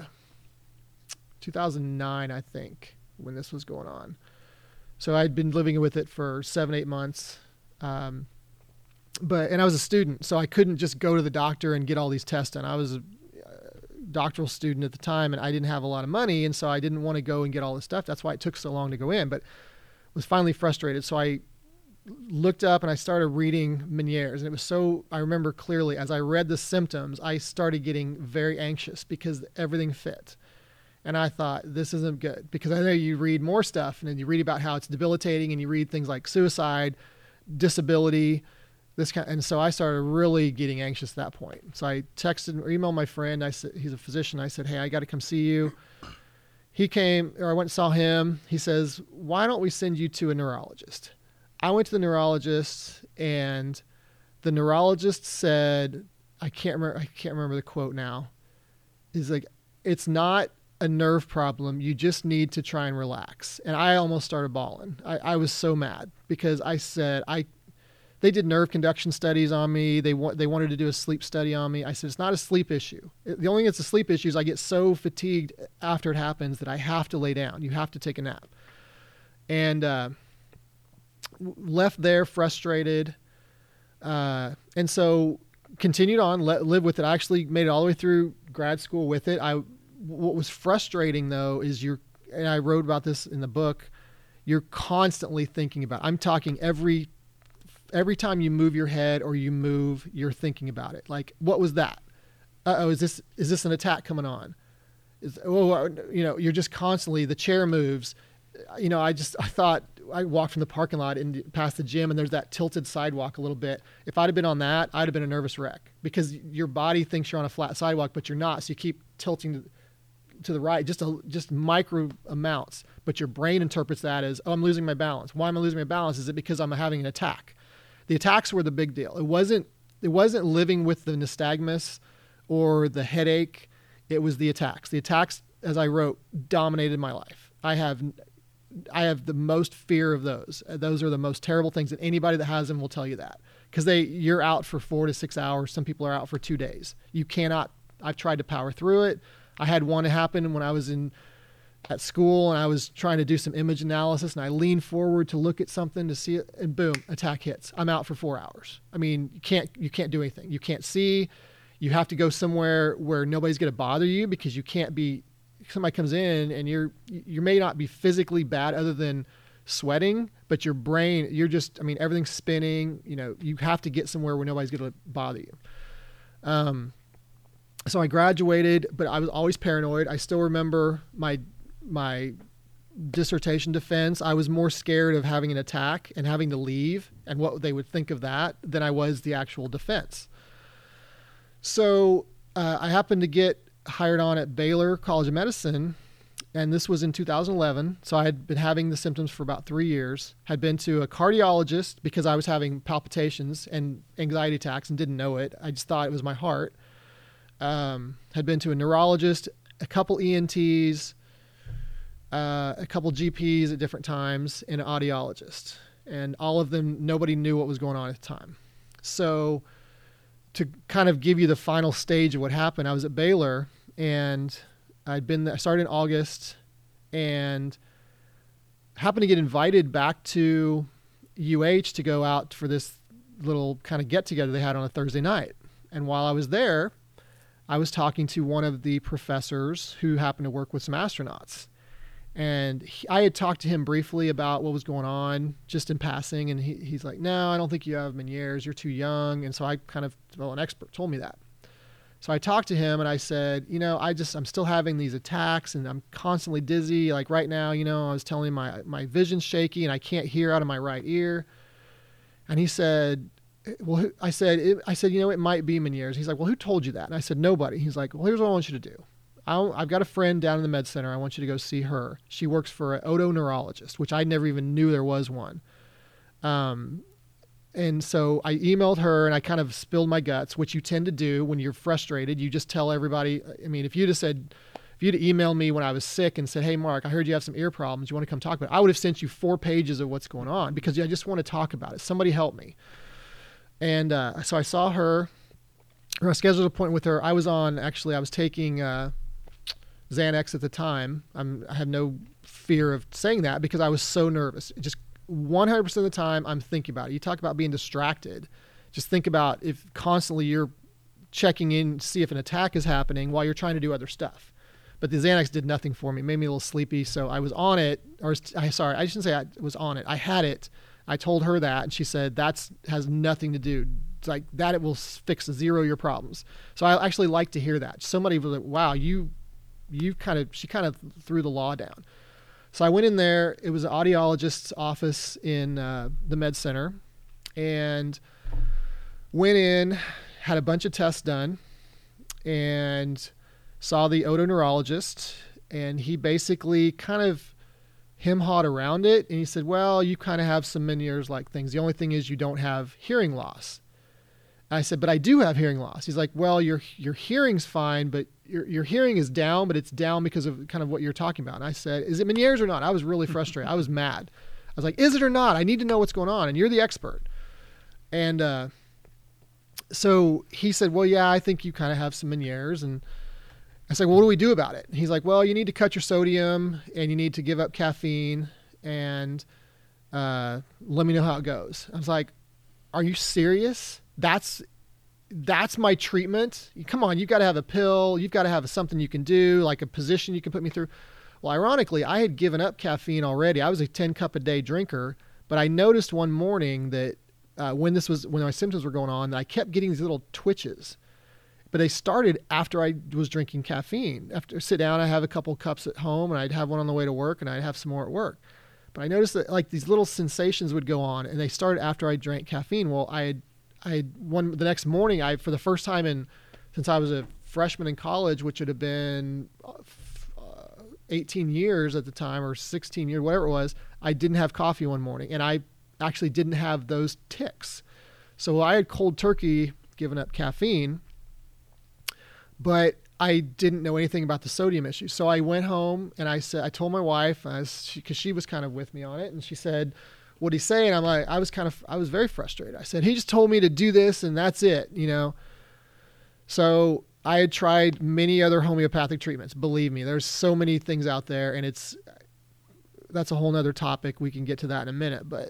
two thousand nine, I think, when this was going on. So I'd been living with it for seven, eight months. Um, but, and I was a student, so I couldn't just go to the doctor and get all these tests done. I was a doctoral student at the time, and I didn't have a lot of money. And so I didn't want to go and get all this stuff. That's why it took so long to go in, but was finally frustrated. So I looked up and I started reading Meniere's, and it was so, I remember clearly as I read the symptoms, I started getting very anxious because everything fit. And I thought, this isn't good, because I know you read more stuff and then you read about how it's debilitating, and you read things like suicide, disability, this kind. And so I started really getting anxious at that point. So I texted or emailed my friend. I said, he's a physician. I said, hey, I got to come see you. He came, or I went and saw him. He says, why don't we send you to a neurologist? I went to the neurologist, and the neurologist said, I can't remember, I can't remember the quote now. He's like, it's not a nerve problem. You just need to try and relax. And I almost started bawling. I, I was so mad because I said, I, they did nerve conduction studies on me. They want, they wanted to do a sleep study on me. I said, it's not a sleep issue. The only thing that's a sleep issue is I get so fatigued after it happens that I have to lay down. You have to take a nap. And, uh, left there frustrated. Uh, and so continued on, let, live with it. I actually made it all the way through grad school with it. I, what was frustrating though, is you're, and I wrote about this in the book, you're constantly thinking about, I'm talking every, every time you move your head or you move, you're thinking about it. Like, what was that? Uh-oh, is this, is this an attack coming on? Is, oh, you know, you're just constantly, the chair moves. You know, I just, I thought, I walked from the parking lot and past the gym, and there's that tilted sidewalk a little bit. If I'd have been on that, I'd have been a nervous wreck, because your body thinks you're on a flat sidewalk, but you're not. So you keep tilting to, to the right, just a, just micro amounts, but your brain interprets that as, oh, I'm losing my balance. Why am I losing my balance? Is it because I'm having an attack? The attacks were the big deal. It wasn't, it wasn't living with the nystagmus or the headache. It was the attacks. The attacks, as I wrote, dominated my life. I have I have the most fear of those. Those are the most terrible things, and anybody that has them will tell you that, because they, you're out for four to six hours. Some people are out for two days. You cannot, I've tried to power through it. I had one happen when I was in at school, and I was trying to do some image analysis, and I leaned forward to look at something to see it, and boom, attack hits. I'm out for four hours. I mean, you can't, you can't do anything. You can't see. You have to go somewhere where nobody's going to bother you, because you can't be, somebody comes in and you're, you may not be physically bad other than sweating, but your brain, you're just, I mean, everything's spinning, you know, you have to get somewhere where nobody's going to bother you. Um, So I graduated, but I was always paranoid. I still remember my my dissertation defense. I was more scared of having an attack and having to leave and what they would think of that than I was the actual defense. So uh, I happened to get hired on at Baylor College of Medicine, and this was in two thousand eleven. So I had been having the symptoms for about three years, had been to a cardiologist because I was having palpitations and anxiety attacks and didn't know it. I just thought it was my heart. Um, had been to a neurologist, a couple E N Ts, uh, a couple G Ps at different times, and an audiologist. And all of them, nobody knew what was going on at the time. So to kind of give you the final stage of what happened, I was at Baylor, and I'd been there, I started in August, and happened to get invited back to U H to go out for this little kind of get together they had on a Thursday night. And while I was there, I was talking to one of the professors who happened to work with some astronauts. And he, I had talked to him briefly about what was going on, just in passing. And he, he's like, no, I don't think you have Meniere's. You're too young. And so I kind of, well, an expert told me that. So I talked to him and I said, you know, I just, I'm still having these attacks and I'm constantly dizzy. Like right now, you know, I was telling him my, my vision's shaky and I can't hear out of my right ear. And he said, well, I said, it, I said, you know, it might be Meniere's. He's like, well, who told you that? And I said, nobody. He's like, well, here's what I want you to do. I'll, I've got a friend down in the med center. I want you to go see her. She works for an otoneurologist, which I never even knew there was one. Um, and so I emailed her and I kind of spilled my guts, which you tend to do when you're frustrated. You just tell everybody. I mean, if you'd have said, if you'd have emailed me when I was sick and said, hey, Mark, I heard you have some ear problems. You want to come talk about it? I would have sent you four pages of what's going on because I just want to talk about it. Somebody help me. And uh, so I saw her, or I scheduled an appointment with her. I was on, actually, I was taking uh, Xanax at the time. I'm, I have no fear of saying that because I was so nervous. Just one hundred percent of the time, I'm thinking about it. You talk about being distracted. Just think about if constantly you're checking in to see if an attack is happening while you're trying to do other stuff. But the Xanax did nothing for me. It made me a little sleepy. So I was on it, or I sorry, I shouldn't say I was on it. I had it. I told her that, and she said, that's has nothing to do. It's like that it will fix zero your problems. So I actually like to hear that. Somebody was like, wow, you, you kind of, she kind of threw the law down. So I went in there. It was an audiologist's office in uh, the med center, and went in, had a bunch of tests done, and saw the otoneurologist, and he basically kind of him-hawed around it, and he said, well, you kind of have some Meniere's-like things. The only thing is you don't have hearing loss. And I said, but I do have hearing loss. He's like, well, your your hearing's fine, but your your hearing is down, but it's down because of kind of what you're talking about. And I said, is it Meniere's or not? I was really frustrated. I was mad. I was like, is it or not? I need to know what's going on, and you're the expert. And uh, so he said, well, yeah, I think you kind of have some Meniere's. And I said, well, what do we do about it? And he's like, well, you need to cut your sodium and you need to give up caffeine and uh, let me know how it goes. I was like, are you serious? That's, that's my treatment. Come on. You've got to have a pill. You've got to have something you can do, like a position you can put me through. Well, ironically, I had given up caffeine already. I was a ten cup a day drinker, but I noticed one morning that uh, when this was, when my symptoms were going on, that I kept getting these little twitches. But they started after I was drinking caffeine. After I sit down, I have a couple cups at home, and I'd have one on the way to work, and I'd have some more at work. But I noticed that like these little sensations would go on, and they started after I drank caffeine. Well, I had, I had one the next morning. I for the first time in since I was a freshman in college, which would have been uh, eighteen years at the time, or sixteen years, whatever it was. I didn't have coffee one morning, and I actually didn't have those tics. So I had cold turkey given up caffeine. But I didn't know anything about the sodium issue. So I went home and I said, I told my wife, because she, she was kind of with me on it. And she said, what'd he say? And I'm like, I was kind of, I was very frustrated. I said, he just told me to do this and that's it, you know? So I had tried many other homeopathic treatments. Believe me, there's so many things out there, and it's, that's a whole nother topic. We can get to that in a minute. But,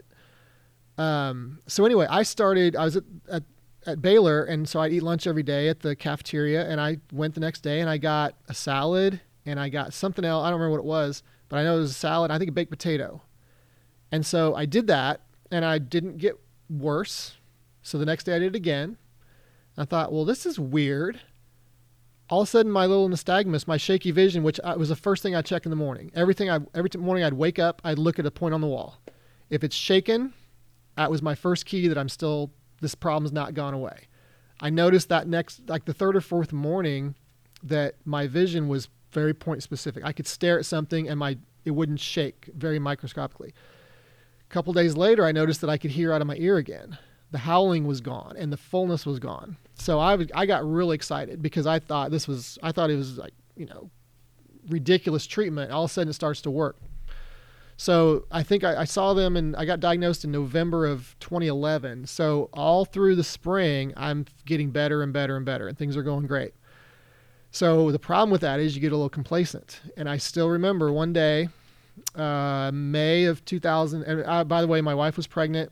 um, so anyway, I started, I was at, at at Baylor, and so I'd eat lunch every day at the cafeteria, and I went the next day and I got a salad and I got something else. I don't remember what it was, but I know it was a salad. I think a baked potato. And so I did that, and I didn't get worse. So the next day I did it again. I thought, well, this is weird. all of a sudden my little nystagmus, my shaky vision, which I, was the first thing I check in the morning. Everything I, every morning I'd wake up, I'd look at a point on the wall. If it's shaken, that was my first key that I'm still, this problem's not gone away. I noticed that next, like the third or fourth morning, that my vision was very point specific. I could stare at something and my it wouldn't shake very microscopically. A couple days later, I noticed that I could hear out of my ear again. The howling was gone and the fullness was gone. So I, was, I got really excited because I thought this was, I thought it was like, you know, ridiculous treatment. All of a sudden it starts to work. So I think I, I saw them and I got diagnosed in November of twenty eleven. So all through the spring, I'm getting better and better and better and things are going great. So the problem with that is you get a little complacent. And I still remember one day, uh, May of two thousand, and uh, by the way, my wife was pregnant.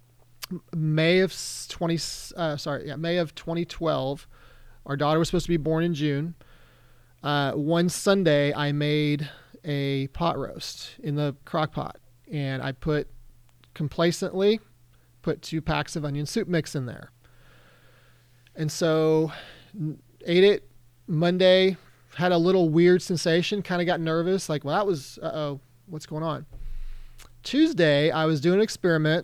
May of twenty, uh, sorry, yeah, May of twenty twelve. Our daughter was supposed to be born in June. Uh, one Sunday, I made a pot roast in the crock pot, and I put complacently put two packs of onion soup mix in there, and so ate it. Monday, had a little weird sensation, kind of got nervous, like, well, that was, uh-oh, what's going on? Tuesday, I was doing an experiment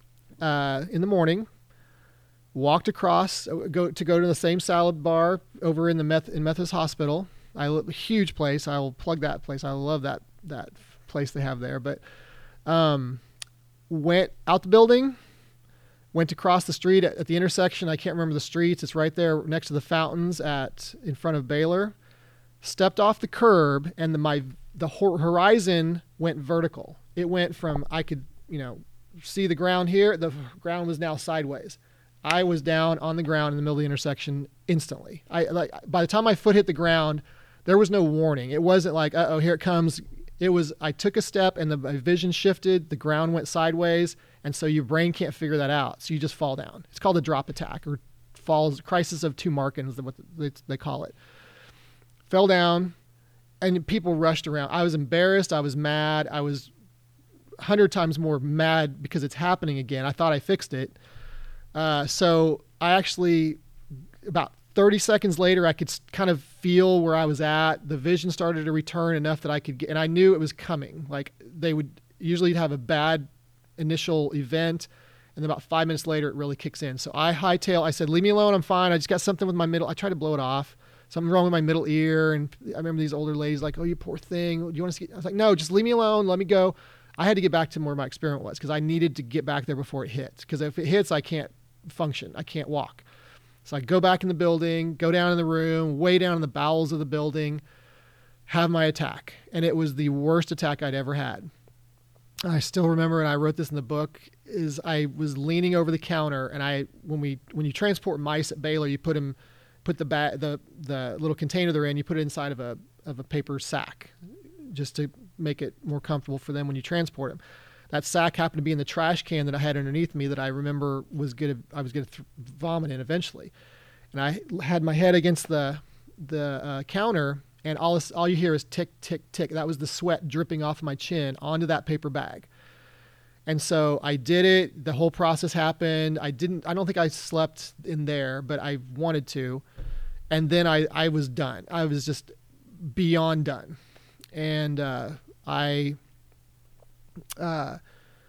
uh, in the morning, walked across uh, go to go to the same salad bar over in the Meth- in Methodist Hospital. I a huge place. I will plug that place. I love that that place they have there. But um, went out the building, went across the street at, at the intersection. I can't remember the streets. It's right there next to the fountains at in front of Baylor. Stepped off the curb, and the my the horizon went vertical. It went from I could you know see the ground here. The ground was now sideways. I was down on the ground in the middle of the intersection instantly. I like by the time my foot hit the ground, there was no warning. It wasn't like, uh-oh, here it comes. It was, I took a step and the my vision shifted, the ground went sideways, and so your brain can't figure that out. So you just fall down. It's called a drop attack or falls, crisis of two Markins, what they call it. Fell down, and people rushed around. I was embarrassed. I was mad. I was a hundred times more mad because it's happening again. I thought I fixed it. Uh, so I actually, about thirty seconds later, I could kind of feel where I was at. The vision started to return enough that I could get, and I knew it was coming. Like they would usually have a bad initial event, and then about five minutes later, it really kicks in. So I hightail, I said, leave me alone, I'm fine. I just got something with my middle, I tried to blow it off. Something wrong with my middle ear. And I remember these older ladies like, oh, you poor thing. Do you want to see? I was like, no, just leave me alone. Let me go. I had to get back to where my experiment was because I needed to get back there before it hits. Because if it hits, I can't function. I can't walk. So I go back in the building, go down in the room, way down in the bowels of the building, have my attack. And it was the worst attack I'd ever had. I still remember, and I wrote this in the book, is I was leaning over the counter, and I when we when you transport mice at Baylor, you put them, put the ba- the the little container they're in, you put it inside of a of a paper sack, just to make it more comfortable for them when you transport them. That sack happened to be in the trash can that I had underneath me that I remember was gonna I was gonna th- vomit in eventually, and I had my head against the the uh, counter. And all this, all you hear is tick, tick, tick. That was the sweat dripping off my chin onto that paper bag. And so I did it. The whole process happened. I didn't, I don't think I slept in there, but I wanted to. And then I, I was done. I was just beyond done. And uh, I uh,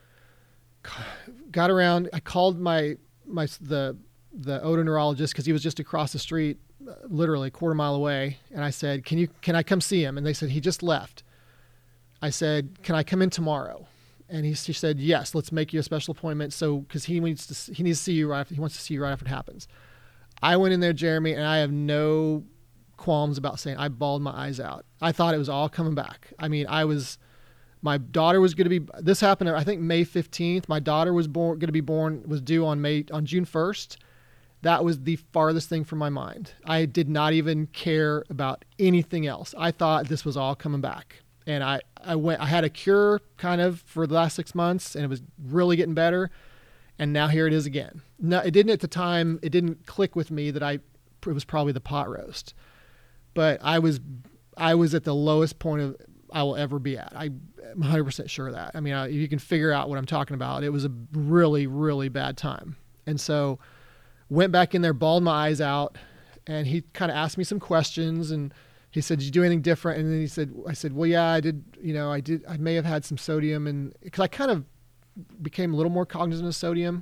got around. I called my, my the, the otoneurologist because he was just across the street, literally a quarter mile away. And I said, can you, can I come see him? And they said, he just left. I said, can I come in tomorrow? And he, he said, yes, let's make you a special appointment. So, cause he needs to, he needs to see you right after, he wants to see you right after it happens. I went in there, Jeremy, and I have no qualms about saying I bawled my eyes out. I thought it was all coming back. I mean, I was, my daughter was going to be, this happened, I think May fifteenth, my daughter was born, going to be born, was due on May, on June first. That was the farthest thing from my mind. I did not even care about anything else. I thought this was all coming back. And I, I went, I had a cure kind of for the last six months and it was really getting better. And now here it is again. No, it didn't at the time, it didn't click with me that I, it was probably the pot roast, but I was, I was at the lowest point of I will ever be at. I'm one hundred percent sure of that. I mean, I, you can figure out what I'm talking about. It was a really, really bad time. And so went back in there, bawled my eyes out. and he kind of asked me some questions, and he said, "Did you do anything different?" And then he said, "I said, well, yeah, I did. You know, I did. I may have had some sodium, and because I kind of became a little more cognizant of sodium,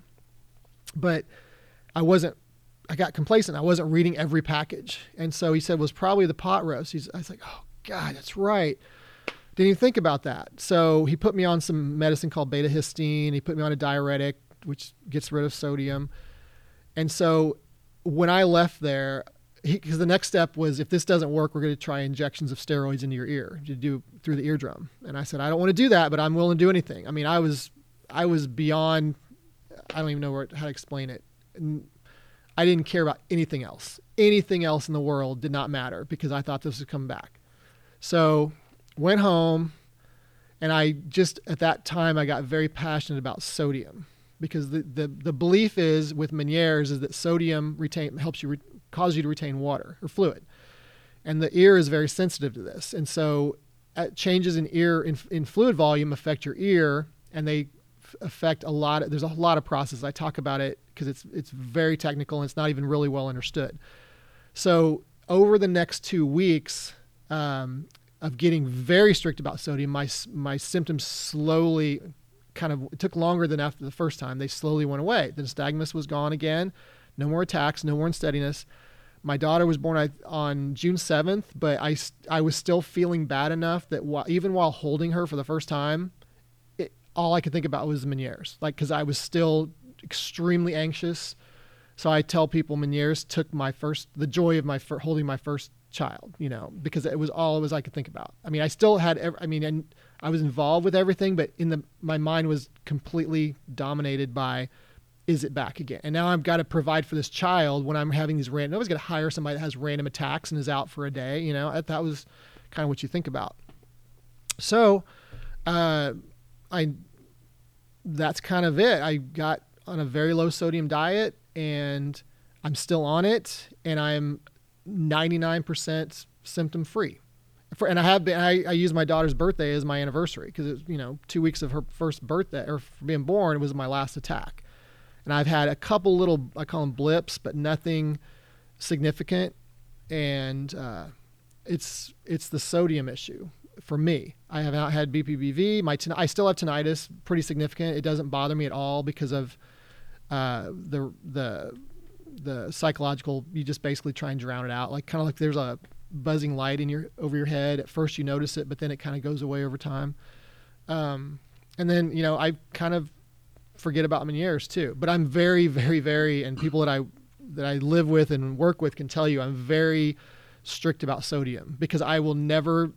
but I wasn't. I got complacent. I wasn't reading every package, and so he said it was probably the pot roast. He's, I was like, oh God, that's right. Didn't even think about that. So he put me on some medicine called beta histine. He put me on a diuretic, which gets rid of sodium. And so when I left there, because the next step was, if this doesn't work, we're going to try injections of steroids into your ear to do through the eardrum. And I said, I don't want to do that, but I'm willing to do anything. I mean, I was, I was beyond, I don't even know where, how to explain it. And I didn't care about anything else. Anything else in the world did not matter because I thought this was coming back. So went home, and I just, at that time, I got very passionate about sodium, because the, the, the belief is with Meniere's is that sodium retain, helps you, re, cause you to retain water or fluid. And the ear is very sensitive to this. And so uh, changes in ear, in, in fluid volume affect your ear, and they f- affect a lot of, there's a lot of processes. I talk about it because it's, it's very technical and it's not even really well understood. So over the next two weeks, um, of getting very strict about sodium, my my symptoms slowly kind of, it took longer than after the first time. They slowly went away. The nystagmus was gone again. No more attacks, no more unsteadiness. My daughter was born on June seventh, but I, I was still feeling bad enough that while, even while holding her for the first time, it, all I could think about was Meniere's. Like, because I was still extremely anxious. So I tell people Meniere's took my first, the joy of my fir- holding my first child, you know, because it was all it was I could think about. I mean, I still had, every, I mean, I, I was involved with everything, but in the, my mind was completely dominated by, is it back again? And now I've got to provide for this child when I'm having these random, nobody's going to hire somebody that has random attacks and is out for a day, you know, that was kind of what you think about. So, uh, I, that's kind of it. I got on a very low sodium diet, and I'm still on it, and I'm ninety-nine percent symptom free. For, and I have been, I, I use my daughter's birthday as my anniversary, because it's, you know, two weeks of her first birthday, or being born, was my last attack. And I've had a couple little, I call them blips, but nothing significant. And, uh, it's, it's the sodium issue for me. I have not had B P P V. My, ten- I still have tinnitus, pretty significant. It doesn't bother me at all because of, uh, the, the, the psychological, you just basically try and drown it out. Like, kind of like there's a buzzing light in your, over your head. At first you notice it, but then it kind of goes away over time. Um, and then, you know, I kind of forget about Meniere's too, but I'm very, very, very, and people that I, that I live with and work with can tell you, I'm very strict about sodium, because I will never,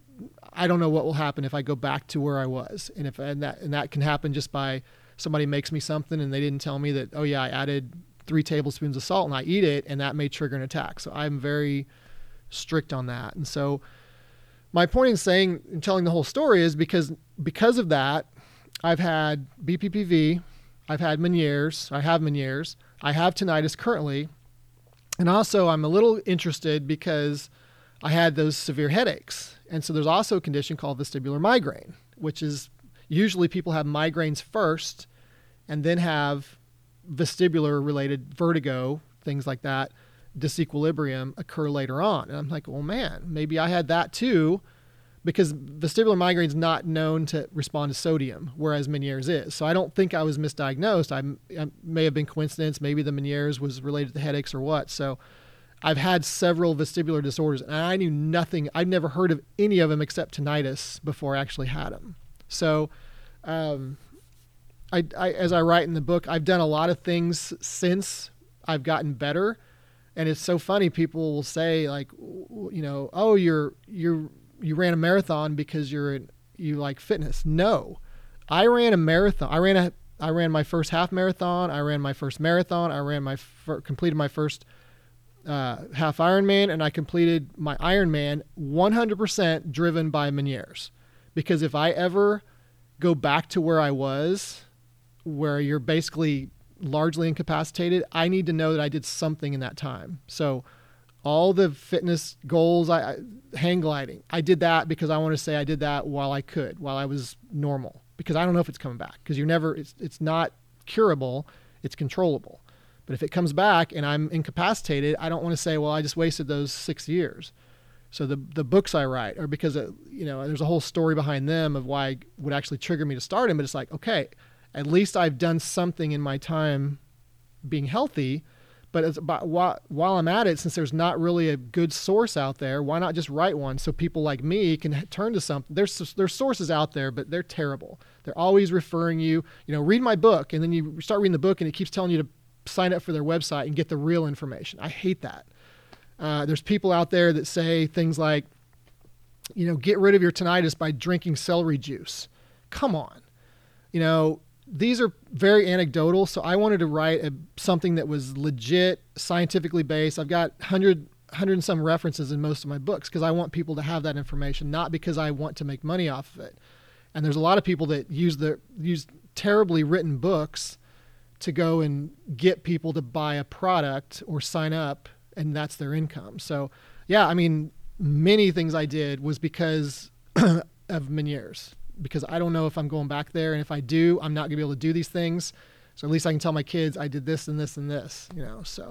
I don't know what will happen if I go back to where I was. And if, and that, and that can happen just by somebody makes me something and they didn't tell me that, oh yeah, I added three tablespoons of salt and I eat it, and that may trigger an attack. So I'm very strict on that. And so my point in saying and telling the whole story is because, because of that, I've had B P P V, I've had Meniere's, I have Meniere's, I have tinnitus currently. And also I'm a little interested because I had those severe headaches. And so there's also a condition called vestibular migraine, which is usually people have migraines first and then have vestibular related vertigo, things like that, disequilibrium occur later on. And I'm like, well, man, maybe I had that too, because vestibular migraine is not known to respond to sodium, whereas Meniere's is. So I don't think I was misdiagnosed. I, I may have been coincidence. Maybe the Meniere's was related to headaches or what. So I've had several vestibular disorders, and I knew nothing. I'd never heard of any of them except tinnitus before I actually had them. So, um, I, I, as I write in the book, I've done a lot of things since I've gotten better. And it's so funny. People will say, like, you know, oh, you're, you're, you ran a marathon because you're, you like fitness. No, I ran a marathon. I ran a, I ran my first half marathon. I ran my first marathon. I ran my, fir- completed my first, uh, half Ironman, and I completed my Ironman one hundred percent driven by Meniere's. Because if I ever go back to where I was, where you're basically largely incapacitated, I need to know that I did something in that time. So all the fitness goals, I, I hang gliding, I did that because I want to say I did that while I could, while I was normal, because I don't know if it's coming back, because you're never, it's, it's not curable, it's controllable. But if it comes back and I'm incapacitated, I don't want to say, well, I just wasted those six years. So the the books I write are because, of, you know, there's a whole story behind them of why it would actually trigger me to start them. But it's like, okay, at least I've done something in my time being healthy. But it's about, while, while I'm at it, since there's not really a good source out there, why not just write one so people like me can turn to something? There's there's sources out there, but they're terrible. They're always referring you, you know, read my book, and then you start reading the book, and it keeps telling you to sign up for their website and get the real information. I hate that. Uh, there's people out there that say things like, you know, get rid of your tinnitus by drinking celery juice. Come on. You know, these are very anecdotal, so I wanted to write a, something that was legit, scientifically based. I've got one hundred, one hundred and some references in most of my books because I want people to have that information, not because I want to make money off of it. And there's a lot of people that use the use terribly written books to go and get people to buy a product or sign up, and that's their income. So, yeah, I mean, many things I did was because of Meniere's, because I don't know if I'm going back there, and if I do, I'm not going to be able to do these things. So at least I can tell my kids I did this and this and this, you know. So,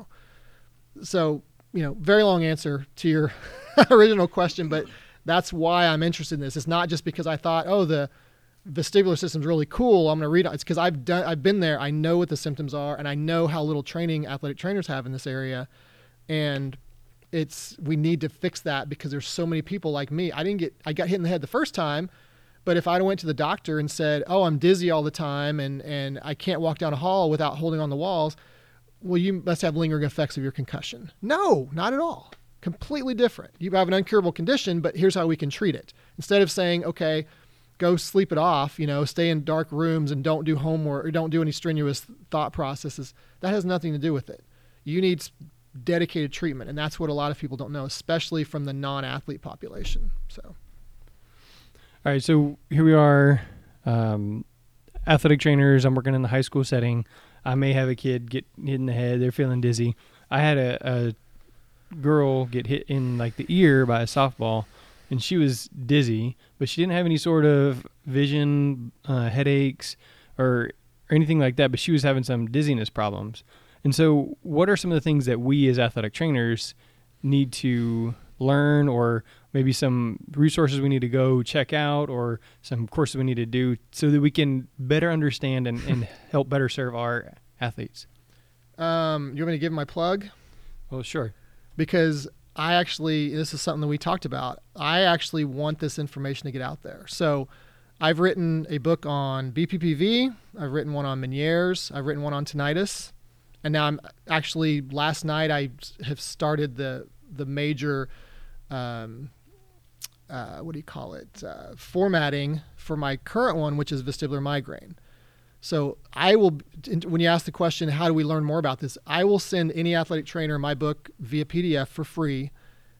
so you know, very long answer to your original question, but that's why I'm interested in this. It's not just because I thought, oh, the vestibular system's really cool, I'm going to read it. It's because I've done, I've been there. I know what the symptoms are, and I know how little training athletic trainers have in this area. And it's, we need to fix that because there's so many people like me. I didn't get, I got hit in the head the first time, but if I went to the doctor and said, oh, I'm dizzy all the time and, and I can't walk down a hall without holding on the walls, well, you must have lingering effects of your concussion. No, not at all. Completely different. You have an incurable condition, but here's how we can treat it. Instead of saying, okay, go sleep it off, you know, stay in dark rooms and don't do homework or don't do any strenuous thought processes. That has nothing to do with it. You need dedicated treatment, and that's what a lot of people don't know, especially from the non-athlete population. So, all right, so here we are, um, athletic trainers. I'm working in the high school setting. I may have a kid get hit in the head. They're feeling dizzy. I had a, a girl get hit in like the ear by a softball, and she was dizzy, but she didn't have any sort of vision, uh, headaches, or, or anything like that, but she was having some dizziness problems. And so what are some of the things that we as athletic trainers need to learn, or maybe some resources we need to go check out, or some courses we need to do so that we can better understand and, and help better serve our athletes? Um, you want me to give my plug? Well, sure. Because I actually, this is something that we talked about. I actually want this information to get out there. So I've written a book on B P P V. I've written one on Meniere's. I've written one on tinnitus. And now I'm actually, last night I have started the the major, um, uh, what do you call it, uh, formatting for my current one, which is vestibular migraine. So I will, when you ask the question, how do we learn more about this? I will send any athletic trainer my book via P D F for free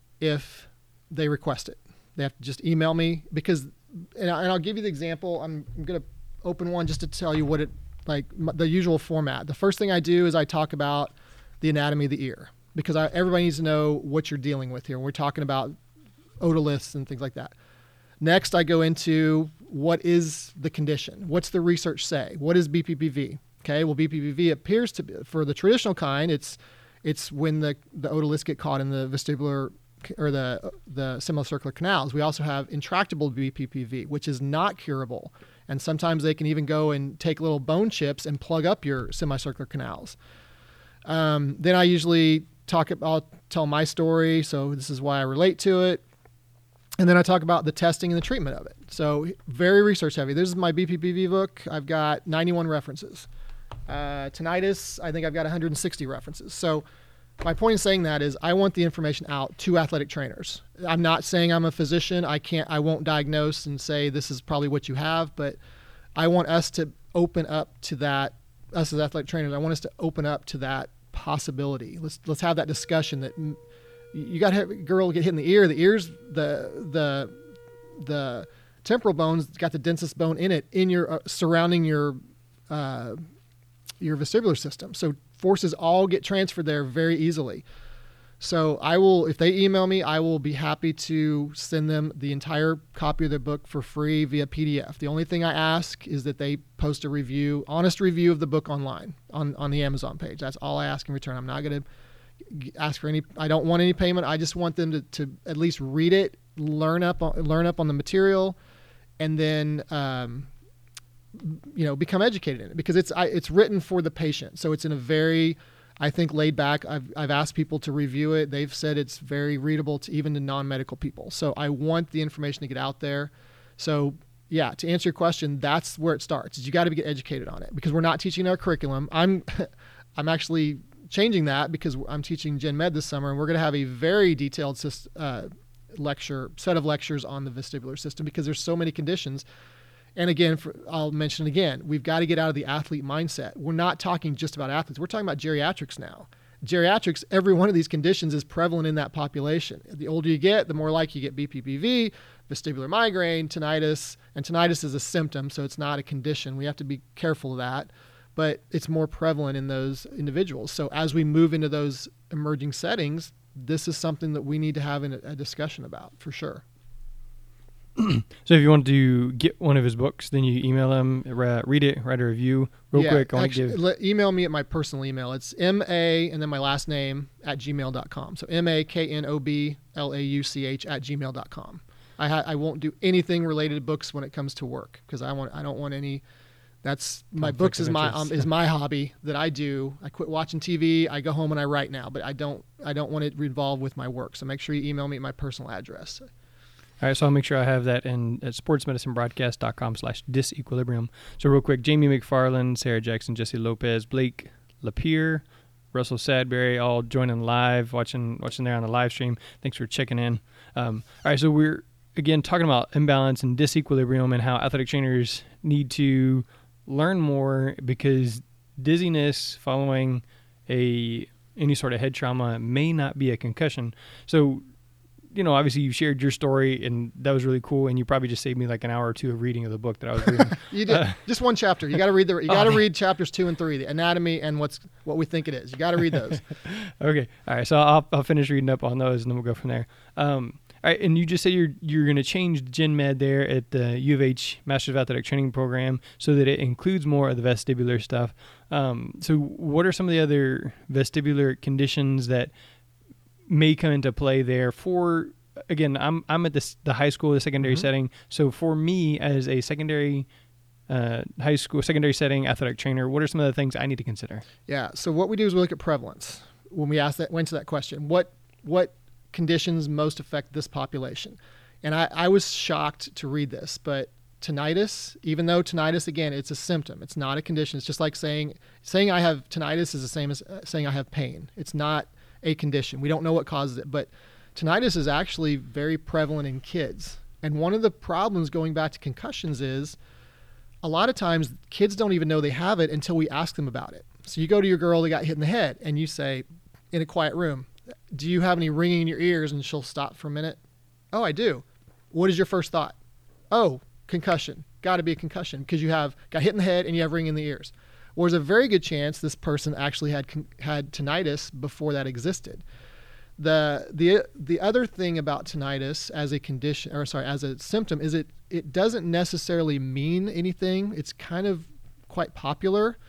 if they request it. They have to just email me because, and I'll give you the example. I'm, I'm going to open one just to tell you what it, like the usual format. The first thing I do is I talk about the anatomy of the ear because I, everybody needs to know what you're dealing with here. We're talking about otoliths and things like that. Next, I go into what is the condition? What's the research say? What is B P P V? Okay, well, B P P V appears to be, for the traditional kind, it's it's when the, the otoliths get caught in the vestibular or the the semicircular canals. We also have intractable B P P V, which is not curable. And sometimes they can even go and take little bone chips and plug up your semicircular canals. Um, then I usually talk about, I'll tell my story. So this is why I relate to it. And then I talk about the testing and the treatment of it. So very research heavy. This is my B P P V book. I've got ninety-one references. Uh, tinnitus, I think I've got one hundred sixty references. So my point in saying that is I want the information out to athletic trainers. I'm not saying I'm a physician. I can't, I won't diagnose and say this is probably what you have, but I want us to open up to that, us as athletic trainers, I want us to open up to that possibility. Let's, let's have that discussion that you got to have a girl get hit in the ear. The ears, the, the, the temporal bone's got the densest bone in it in your, uh, surrounding your, uh, your vestibular system. So forces all get transferred there very easily. So I will, if they email me, I will be happy to send them the entire copy of their book for free via P D F. The only thing I ask is that they post a review, honest review of the book online on, on the Amazon page. That's all I ask in return. I'm not going to ask for any, I don't want any payment. I just want them to, to at least read it, learn up on, learn up on the material, and then, um, you know, become educated in it, because it's, I, it's written for the patient. So it's in a very, I think, laid back. I've, I've asked people to review it. They've said it's very readable to even to non-medical people. So I want the information to get out there. So yeah, to answer your question, that's where it starts. Is you got to get educated on it, because we're not teaching our curriculum. I'm, I'm actually changing that, because I'm teaching Gen Med this summer, and we're going to have a very detailed uh, lecture, set of lectures on the vestibular system, because there's so many conditions. And again, for, I'll mention it again, we've got to get out of the athlete mindset. We're not talking just about athletes. We're talking about geriatrics now. Geriatrics, every one of these conditions is prevalent in that population. The older you get, the more likely you get B P P V, vestibular migraine, tinnitus, and tinnitus is a symptom, so it's not a condition. We have to be careful of that, but it's more prevalent in those individuals. So as we move into those emerging settings, this is something that we need to have a discussion about for sure. So if you want to get one of his books, then you email him, read it, write a review. Real yeah, quick, I want actually, to give... let, email me at my personal email. It's M A and then my last name at gmail dot com. So M A K N O B L A U C H at gmail dot com. I, ha- I won't do anything related to books when it comes to work, because I want I don't want any... That's my Conflict books of is my interest. um, is my hobby that I do. I quit watching T V. I go home and I write now, but I don't I don't want it involved with my work. So make sure you email me at my personal address. All right, so I'll make sure I have that in at sportsmedicinebroadcast.com slash disequilibrium. So real quick, Jamie McFarland, Sarah Jackson, Jesse Lopez, Blake Lapierre, Russell Sadberry, all joining live, watching watching there on the live stream. Thanks for checking in. Um, all right, so we're, again, talking about imbalance and disequilibrium and how athletic trainers need to learn more, because dizziness following a any sort of head trauma may not be a concussion. So, you know, obviously you shared your story, and that was really cool, and you probably just saved me like an hour or two of reading of the book that I was reading. You did uh, just one chapter. You got to read the. You oh, got to man. read chapters two and three, the anatomy and what's what we think it is. You got to read those. Okay, all right. So I'll I'll finish reading up on those, and then we'll go from there. Um, all right, and you just said you're you're going to change Gen Med there at the U of H Masters of Athletic Training program so that it includes more of the vestibular stuff. Um, so what are some of the other vestibular conditions that may come into play there for? Again, I'm I'm at this, the high school, the secondary mm-hmm. setting. So for me as a secondary uh, high school, secondary setting athletic trainer, what are some of the things I need to consider? Yeah. So what we do is we look at prevalence when we ask that, went to that question. What what conditions most affect this population? And I, I was shocked to read this, but tinnitus, even though tinnitus, again, it's a symptom, it's not a condition. It's just like saying saying I have tinnitus is the same as saying I have pain. It's not a condition. We don't know what causes it, but tinnitus is actually very prevalent in kids. And one of the problems going back to concussions is a lot of times kids don't even know they have it until we ask them about it. So you go to your girl that got hit in the head and you say, in a quiet room, do you have any ringing in your ears? And she'll stop for a minute. Oh, I do. What is your first thought? Oh, concussion. Got to be a concussion, because you have got hit in the head and you have ringing in the ears. Well, there's a very good chance this person actually had had tinnitus before that existed. The the the other thing about tinnitus as a condition, or sorry, as a symptom, is it it doesn't necessarily mean anything. It's kind of quite popular.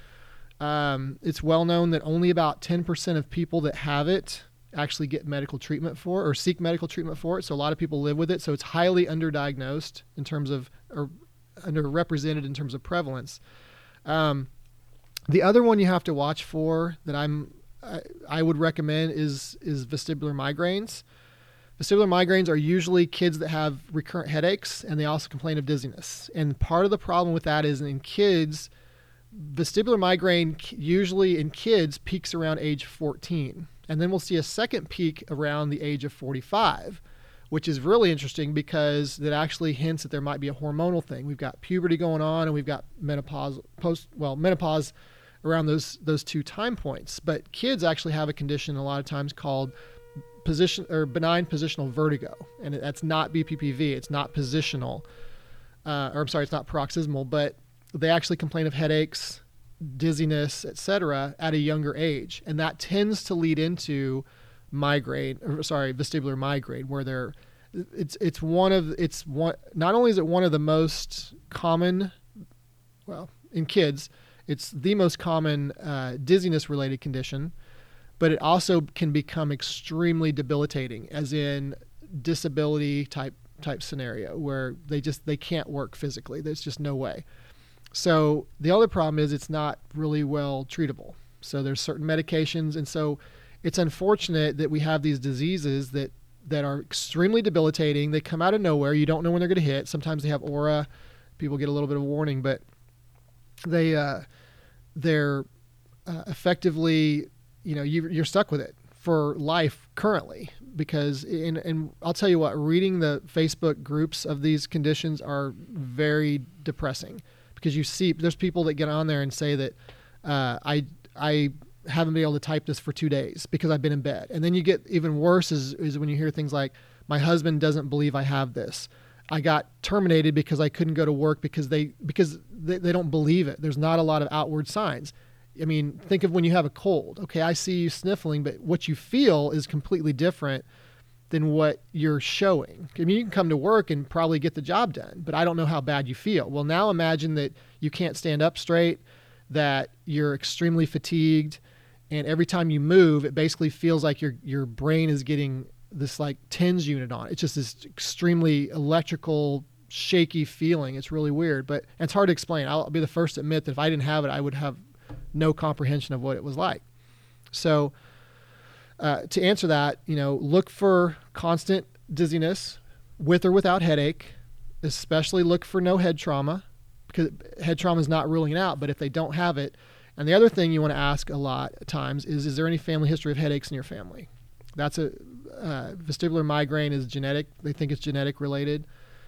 Um, it's well known that only about ten percent of people that have it actually get medical treatment for or seek medical treatment for it. So a lot of people live with it. So it's highly underdiagnosed in terms of, or underrepresented in terms of prevalence. Um, the other one you have to watch for that I'm I, I would recommend is is vestibular migraines. Vestibular migraines are usually kids that have recurrent headaches, and they also complain of dizziness. And part of the problem with that is in kids, vestibular migraine usually in kids peaks around age fourteen. And then we'll see a second peak around the age of forty-five, which is really interesting because that actually hints that there might be a hormonal thing. We've got puberty going on, and we've got menopause, post well, menopause around those those two time points. But kids actually have a condition a lot of times called position or benign positional vertigo, and that's not B P P V. It's not positional, uh, or I'm sorry, it's not paroxysmal. But they actually complain of headaches, dizziness, et cetera, at a younger age, and that tends to lead into migraine, or sorry, vestibular migraine, where they're it's it's one of it's one not only is it one of the most common, well, in kids, it's the most common uh, dizziness related condition, but it also can become extremely debilitating, as in disability type type scenario where they just they can't work physically. There's just no way. So the other problem is it's not really well treatable. So there's certain medications, and so it's unfortunate that we have these diseases that that are extremely debilitating. They come out of nowhere. You don't know when they're going to hit. Sometimes they have aura. People get a little bit of warning, but they uh, they're uh, effectively, you know, you, you're stuck with it for life currently. Because in, and I'll tell you what, reading the Facebook groups of these conditions are very depressing, because you see there's people that get on there and say that uh, I I haven't been able to type this for two days because I've been in bed. And then you get even worse is, is when you hear things like, my husband doesn't believe I have this. I got terminated because I couldn't go to work because they because they, they don't believe it. There's not a lot of outward signs. I mean, think of when you have a cold. Okay, I see you sniffling, but what you feel is completely different than what you're showing. I mean, you can come to work and probably get the job done, but I don't know how bad you feel. Well, now imagine that you can't stand up straight, that you're extremely fatigued, and every time you move, it basically feels like your your brain is getting this like TENS unit on. It's just this extremely electrical, shaky feeling. It's really weird, but it's hard to explain. I'll be the first to admit that if I didn't have it, I would have no comprehension of what it was like. So uh, to answer that, you know, look for constant dizziness with or without headache. Especially look for no head trauma, because head trauma is not ruling it out, but if they don't have it. And the other thing you want to ask a lot of times is, is there any family history of headaches in your family? That's a uh, vestibular migraine is genetic. They think it's genetic related.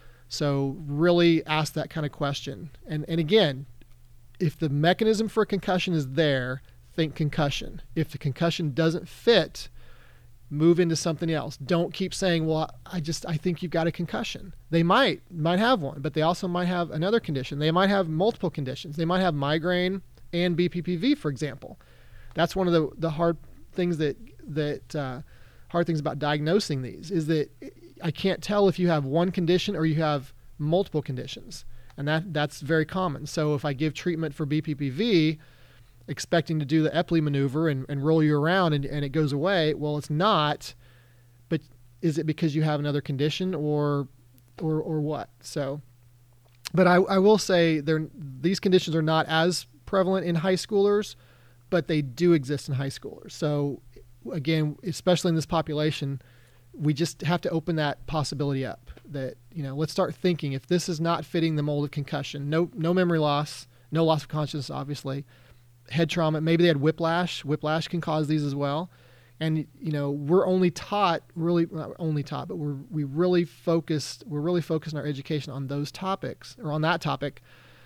So really ask that kind of question. And and again, if the mechanism for a concussion is there, think concussion. If the concussion doesn't fit, move into something else. Don't keep saying, well, I just, I think you've got a concussion. They might, might have one, but they also might have another condition. They might have multiple conditions. They might have migraine and B P P V, for example. That's one of the, the hard things that, that, uh, hard things about diagnosing these is that I can't tell if you have one condition or you have multiple conditions. And that that's very common. So if I give treatment for B P P V, expecting to do the Epley maneuver and, and roll you around and, and it goes away, well, it's not. But is it because you have another condition or or or what? So, but I, I will say they're, these conditions are not as prevalent in high schoolers, but they do exist in high schoolers. So again, especially in this population, we just have to open that possibility up that, you know, let's start thinking if this is not fitting the mold of concussion, no, no memory loss, no loss of consciousness, obviously, head trauma, maybe they had whiplash, whiplash can cause these as well. And, you know, we're only taught really, not only taught, but we're, we really focused, we're really focused in our education on those topics or on that topic.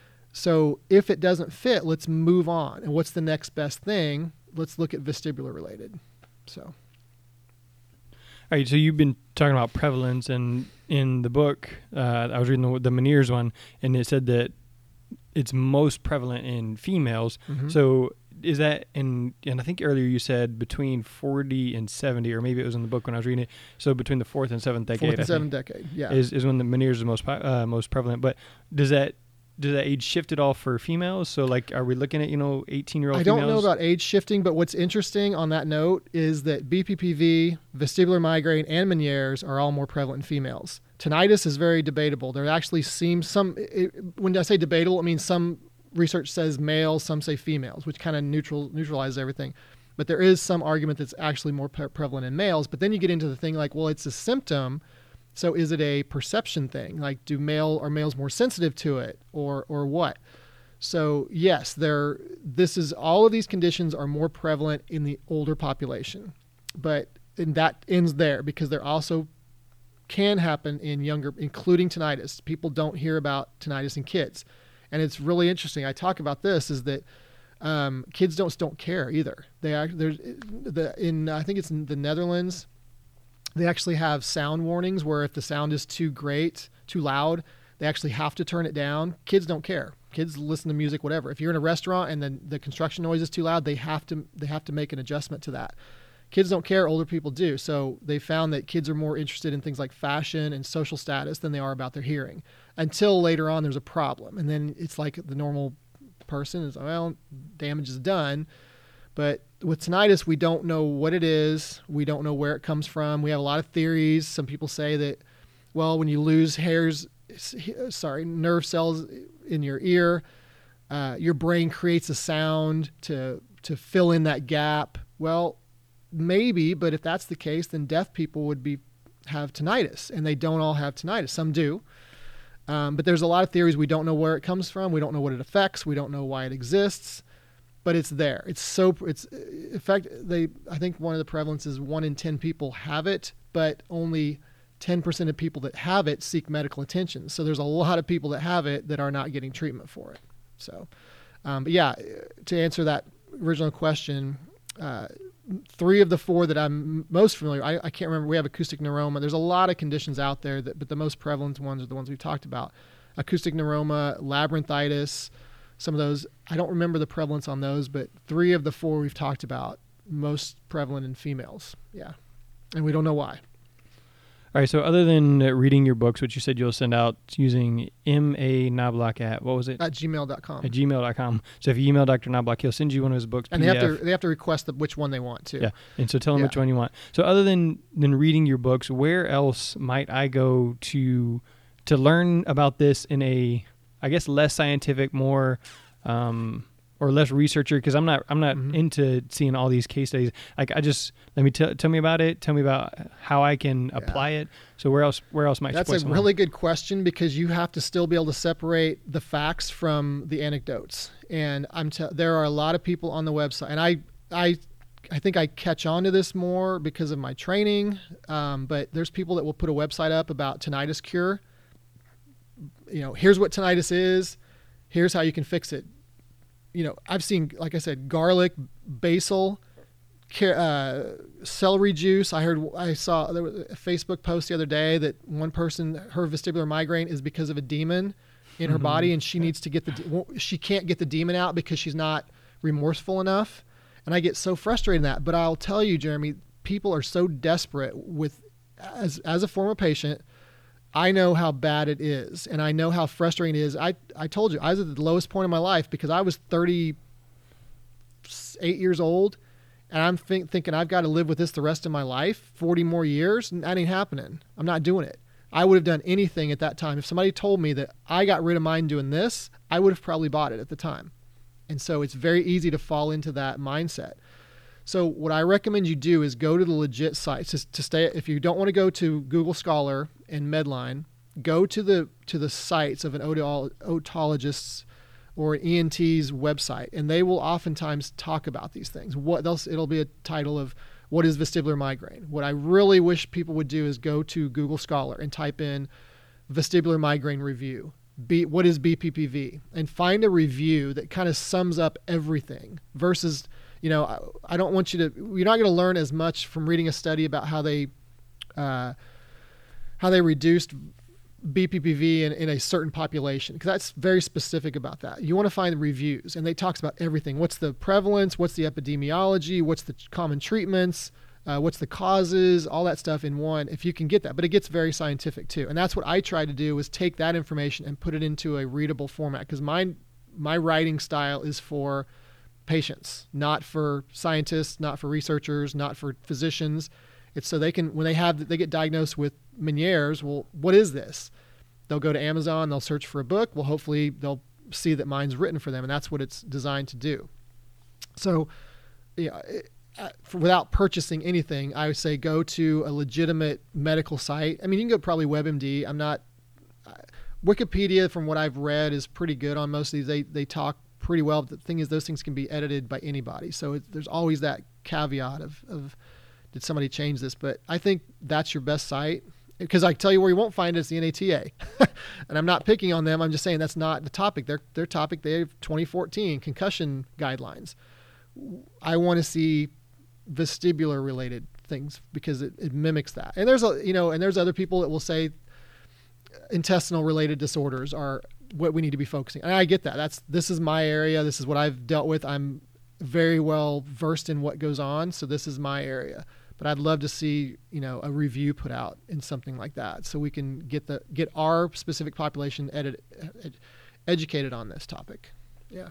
So if it doesn't fit, let's move on. And what's the next best thing? Let's look at vestibular related. So. All right, so you've been talking about prevalence, and in the book, uh, I was reading the, the Meniere's one, and it said that it's most prevalent in females. Mm-hmm. So is that in, and I think earlier you said between forty and seventy, or maybe it was in the book when I was reading it. So between the fourth and seventh decade, fourth and seventh decade, yeah, is, is when the Meniere's is most uh, most prevalent. But does that does that age shift at all for females? So like, are we looking at, you know, eighteen year old I don't females? know about age shifting, but what's interesting on that note is that B P P V, vestibular migraine, and Meniere's are all more prevalent in females. Tinnitus is very debatable. There actually seems some, it, when I say debatable, it means some research says males, some say females, which kind of neutral neutralizes everything. But there is some argument that's actually more pre- prevalent in males. But then you get into the thing like, well, it's a symptom. So is it a perception thing? Like, do male are males more sensitive to it, or or what? So yes, there. This is all of these conditions are more prevalent in the older population, but and that ends there because there also can happen in younger, including tinnitus. People don't hear about tinnitus in kids, and it's really interesting. I talk about this is that um, kids don't don't care either. They are there's the in I think it's in the Netherlands. They actually have sound warnings where if the sound is too great, too loud, they actually have to turn it down. Kids don't care. Kids listen to music, whatever. If you're in a restaurant and then the construction noise is too loud, they have to they have to make an adjustment to that. Kids don't care, older people do. So they found that kids are more interested in things like fashion and social status than they are about their hearing, until later on there's a problem. And then it's like the normal person is, well, damage is done. But with tinnitus, we don't know what it is. We don't know where it comes from. We have a lot of theories. Some people say that, well, when you lose hairs, sorry, nerve cells in your ear, uh, your brain creates a sound to to fill in that gap. Well, maybe, but if that's the case, then deaf people would be have tinnitus, and they don't all have tinnitus. Some do. Um, but there's a lot of theories. We don't know where it comes from. We don't know what it affects. We don't know why it exists. But it's there. It's so, it's, in fact, they, I think one of the prevalence is one in ten people have it, but only ten percent of people that have it seek medical attention. So there's a lot of people that have it that are not getting treatment for it. So, um, but yeah, to answer that original question, uh, three of the four that I'm most familiar, I, I can't remember, we have acoustic neuroma. There's a lot of conditions out there, that, but the most prevalent ones are the ones we've talked about. Acoustic neuroma, labyrinthitis, some of those, I don't remember the prevalence on those, but three of the four we've talked about, most prevalent in females. Yeah. And we don't know why. All right. So other than uh, reading your books, which you said you'll send out using M A Knobloch at, what was it? At gmail dot com. At gmail dot com. So if you email Doctor Knobloch, he'll send you one of his books. And P D F. they have to they have to request the, which one they want too. Yeah. And so tell them Yeah. which one you want. So other than, than reading your books, where else might I go to to learn about this in a, I guess, less scientific, more um, or less researcher? Because I'm not I'm not Mhm. into seeing all these case studies. Like I just let me tell tell me about it. Tell me about how I can Yeah. apply it. So where else where else might you That's place a someone? really good question, because you have to still be able to separate the facts from the anecdotes. And I'm t- there are a lot of people on the website, and I I I think I catch on to this more because of my training. Um, but there's people that will put a website up about tinnitus cure. You know, here's what tinnitus is. Here's how you can fix it. You know, I've seen, like I said, garlic, basil, ca- uh, celery juice. I heard, I saw there was a Facebook post the other day that one person, her vestibular migraine is because of a demon in her Mhm. body, and she needs to get the, de- well, she can't get the demon out because she's not remorseful enough. And I get so frustrated in that. But I'll tell you, Jeremy, people are so desperate with, as as a former patient, I know how bad it is, and I know how frustrating it is. I, I told you, I was at the lowest point in my life because I was thirty-eight years old, and I'm think, thinking I've got to live with this the rest of my life, forty more years. That ain't happening. I'm not doing it. I would have done anything at that time. If somebody told me that I got rid of mine doing this, I would have probably bought it at the time. And so it's very easy to fall into that mindset. So what I recommend you do is go to the legit sites to, to stay. If you don't want to go to Google Scholar and Medline, go to the to the sites of an otol- otologist's or an E N T's website, and they will oftentimes talk about these things. What else? It'll be a title of what is vestibular migraine. What I really wish people would do is go to Google Scholar and type in vestibular migraine review. B, what is B P P V? And find a review that kind of sums up everything versus, you know, I, I don't want you to, you're not going to learn as much from reading a study about how they, uh, how they reduced B P P V in, in a certain population, because that's very specific about that. You want to find reviews, and they talks about everything. What's the prevalence? What's the epidemiology? What's the common treatments? Uh, what's the causes? All that stuff in one, if you can get that. But it gets very scientific too, and that's what I try to do, is take that information and put it into a readable format, because my my writing style is for patients, not for scientists, not for researchers, not for physicians. It's so they can, when they have, they get diagnosed with Meniere's, well, what is this? They'll go to Amazon, they'll search for a book. Well, hopefully they'll see that mine's written for them, and that's what it's designed to do. So, yeah, it, uh, for, without purchasing anything, I would say go to a legitimate medical site. I mean, you can go probably WebMD. I'm not, uh, Wikipedia, from what I've read, is pretty good on most of these. They they talk pretty well. But the thing is, those things can be edited by anybody. So it, there's always that caveat of, of did somebody change this? But I think that's your best site, because I tell you where you won't find it is the N A T A. And I'm not picking on them. I'm just saying that's not the topic. Their their topic, they have twenty fourteen concussion guidelines. I want to see vestibular related things because it, it mimics that. And there's a, you know, and there's other people that will say intestinal related disorders are what we need to be focusing. And I get that. That's, this is my area. This is what I've dealt with. I'm very well versed in what goes on, so this is my area. But I'd love to see, you know, a review put out in something like that, so we can get the get our specific population edit, ed, educated on this topic. Yeah.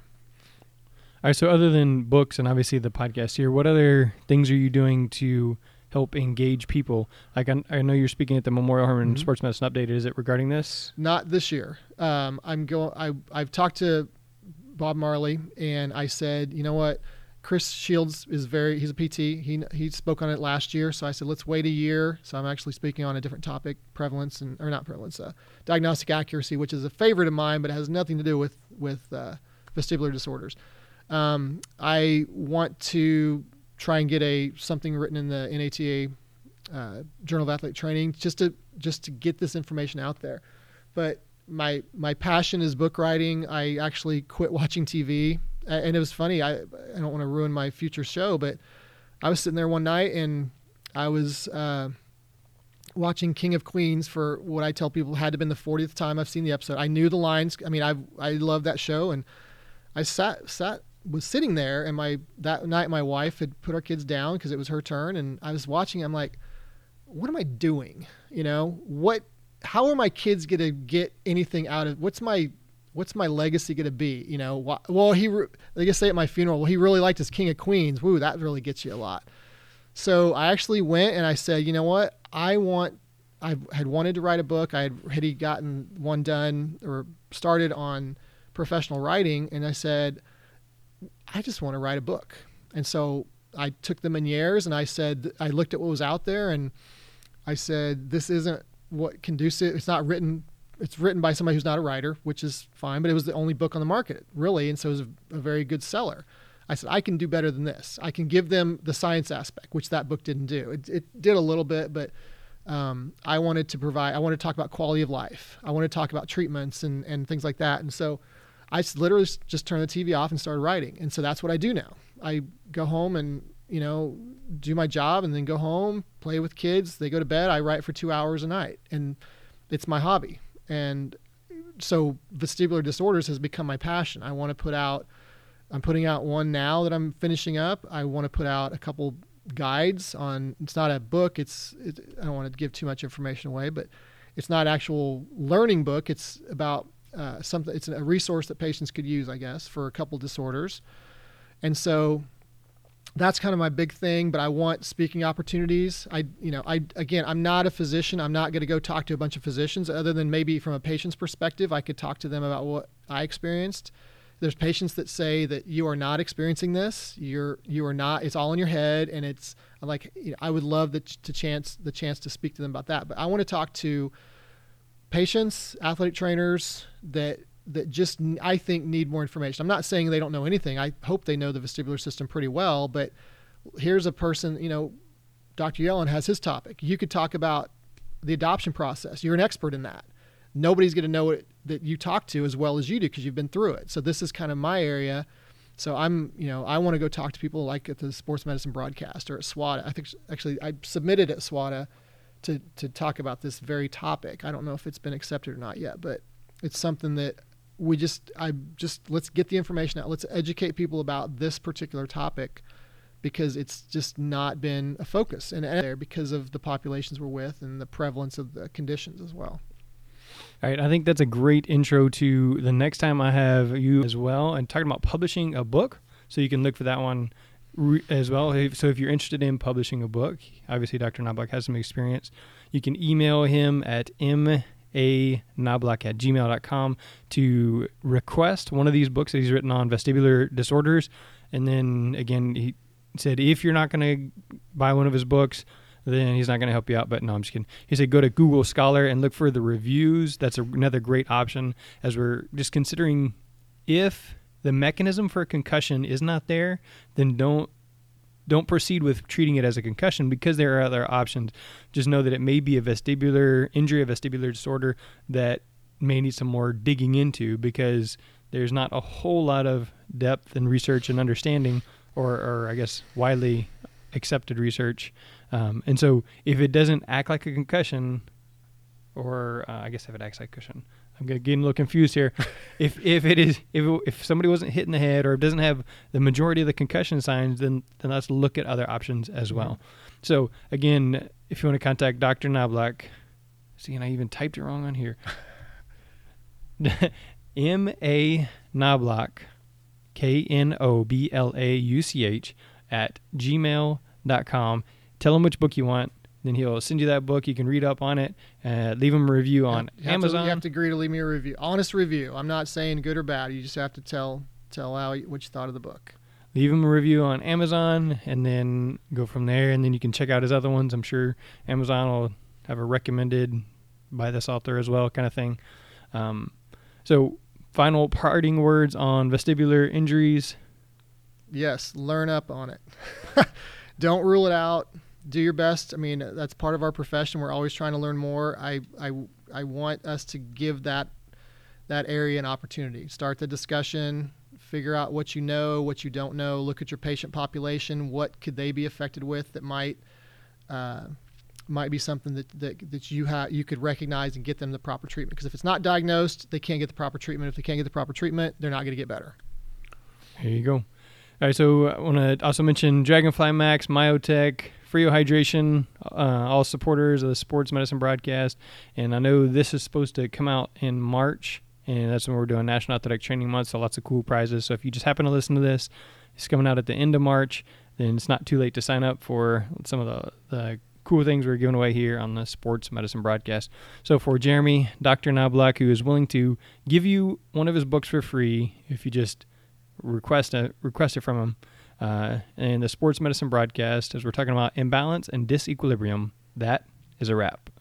All right. So other than books and obviously the podcast here, what other things are you doing to help engage people? Like I, I know you're speaking at the Memorial Hermann mm-hmm. Sports Medicine Update. Is it regarding this? Not this year. Um, I'm going. I I've talked to Bob Marley, and I said, you know what, Chris Shields is very. He's a P T. He he spoke on it last year, so I said let's wait a year. So I'm actually speaking on a different topic, prevalence and or not prevalence, uh, diagnostic accuracy, which is a favorite of mine, but it has nothing to do with with uh, vestibular disorders. Um, I want to try and get a something written in the N A T A uh, Journal of Athletic Training just to just to get this information out there. But my my passion is book writing. I actually quit watching T V, and it was funny. I I don't want to ruin my future show, but I was sitting there one night and I was uh, watching King of Queens for what I tell people had to have been the fortieth time I've seen the episode. I knew the lines. I mean, I I love that show, and I sat sat. was sitting there, and my that night my wife had put our kids down because it was her turn, and I was watching. I'm like, what am I doing? You know, what? How are my kids gonna get anything out of? What's my what's my legacy gonna be? You know, wh- well he re- they just say at my funeral, well he really liked his King of Queens. Woo, that really gets you a lot. So I actually went and I said, you know what? I want. I had wanted to write a book. I had had gotten one done or started on professional writing, and I said, I just want to write a book. And so I took the Meniere's and I said, I looked at what was out there and I said, this isn't what conducive. It's not written. It's written by somebody who's not a writer, which is fine, but it was the only book on the market really. And so it was a, a very good seller. I said, I can do better than this. I can give them the science aspect, which that book didn't do. It, it did a little bit, but um, I wanted to provide, I wanted to talk about quality of life. I wanted to talk about treatments and, and things like that. And so I literally just turned the T V off and started writing. And so that's what I do now. I go home and, you know, do my job and then go home, play with kids. They go to bed. I write for two hours a night, and it's my hobby. And so vestibular disorders has become my passion. I want to put out, I'm putting out one now that I'm finishing up. I want to put out a couple guides on, it's not a book. It's, it, I don't want to give too much information away, but it's not actual learning book. It's about Uh, something. It's a resource that patients could use, I guess, for a couple disorders. And so that's kind of my big thing, but I want speaking opportunities. I, you know, I, again, I'm not a physician. I'm not going to go talk to a bunch of physicians other than maybe from a patient's perspective. I could talk to them about what I experienced. There's patients that say that you are not experiencing this. You're, you are not, it's all in your head. And it's like, you know, I would love the, to chance, the chance to speak to them about that. But I want to talk to patients, athletic trainers that that just, I think, need more information. I'm not saying they don't know anything. I hope they know the vestibular system pretty well, but here's a person, you know, Doctor Yellen has his topic. You could talk about the adoption process. You're an expert in that. Nobody's going to know it that you talk to as well as you do because you've been through it. So this is kind of my area. So I'm, you know, I want to go talk to people like at the Sports Medicine Broadcast or at SWATA. I think actually I submitted at SWATA to, to talk about this very topic. I don't know if it's been accepted or not yet, but it's something that we just, I just, let's get the information out. Let's educate people about this particular topic because it's just not been a focus and there because of the populations we're with and the prevalence of the conditions as well. All right. I think that's a great intro to the next time I have you as well and talking about publishing a book. So you can look for that one as well. So if you're interested in publishing a book, obviously Doctor Knobloch has some experience. You can email him at m a knobloch at gmail dot com to request one of these books that he's written on vestibular disorders. And then again, he said, if you're not going to buy one of his books, then he's not going to help you out. But no, I'm just kidding. He said, go to Google Scholar and look for the reviews. That's another great option as we're just considering if the mechanism for a concussion is not there, then don't don't proceed with treating it as a concussion because there are other options. Just know that it may be a vestibular injury, a vestibular disorder that may need some more digging into because there's not a whole lot of depth and research and understanding or, or I guess, widely accepted research. Um, and so if it doesn't act like a concussion, or uh, I guess if it acts like cushion. I'm getting a little confused here. if if it is if it, if somebody wasn't hit in the head or doesn't have the majority of the concussion signs, then then let's look at other options as well. Mm-hmm. So again, if you want to contact Doctor Knobloch, see, and I even typed it wrong on here. M A Knobloch, K N O B L A U C H at gmail dot com. Tell him which book you want. Then he'll send you that book. You can read up on it. Uh, leave him a review on you have Amazon. To, you have to agree to leave me a review. Honest review. I'm not saying good or bad. You just have to tell tell Al what you thought of the book. Leave him a review on Amazon and then go from there. And then you can check out his other ones. I'm sure Amazon will have a recommended by this author as well kind of thing. Um, so final parting words on vestibular injuries. Yes, learn up on it. Don't rule it out. Do your best. I mean, that's part of our profession. We're always trying to learn more. I, I, I want us to give that that area an opportunity. Start the discussion. Figure out what you know, what you don't know. Look at your patient population. What could they be affected with that might uh, might be something that, that, that you have you could recognize and get them the proper treatment. Because if it's not diagnosed, they can't get the proper treatment. If they can't get the proper treatment, they're not going to get better. There you go. All right, so I want to also mention Dragonfly Max, Myotech, Frio Hydration, uh, all supporters of the Sports Medicine Broadcast. And I know this is supposed to come out in March, and that's when we're doing National Athletic Training Month, so lots of cool prizes. So if you just happen to listen to this, it's coming out at the end of March, then it's not too late to sign up for some of the, the cool things we're giving away here on the Sports Medicine Broadcast. So for Jeremy, Doctor Knobloch, who is willing to give you one of his books for free if you just request a, request it from him, uh, and the Sports Medicine Broadcast, as we're talking about imbalance and disequilibrium, that is a wrap.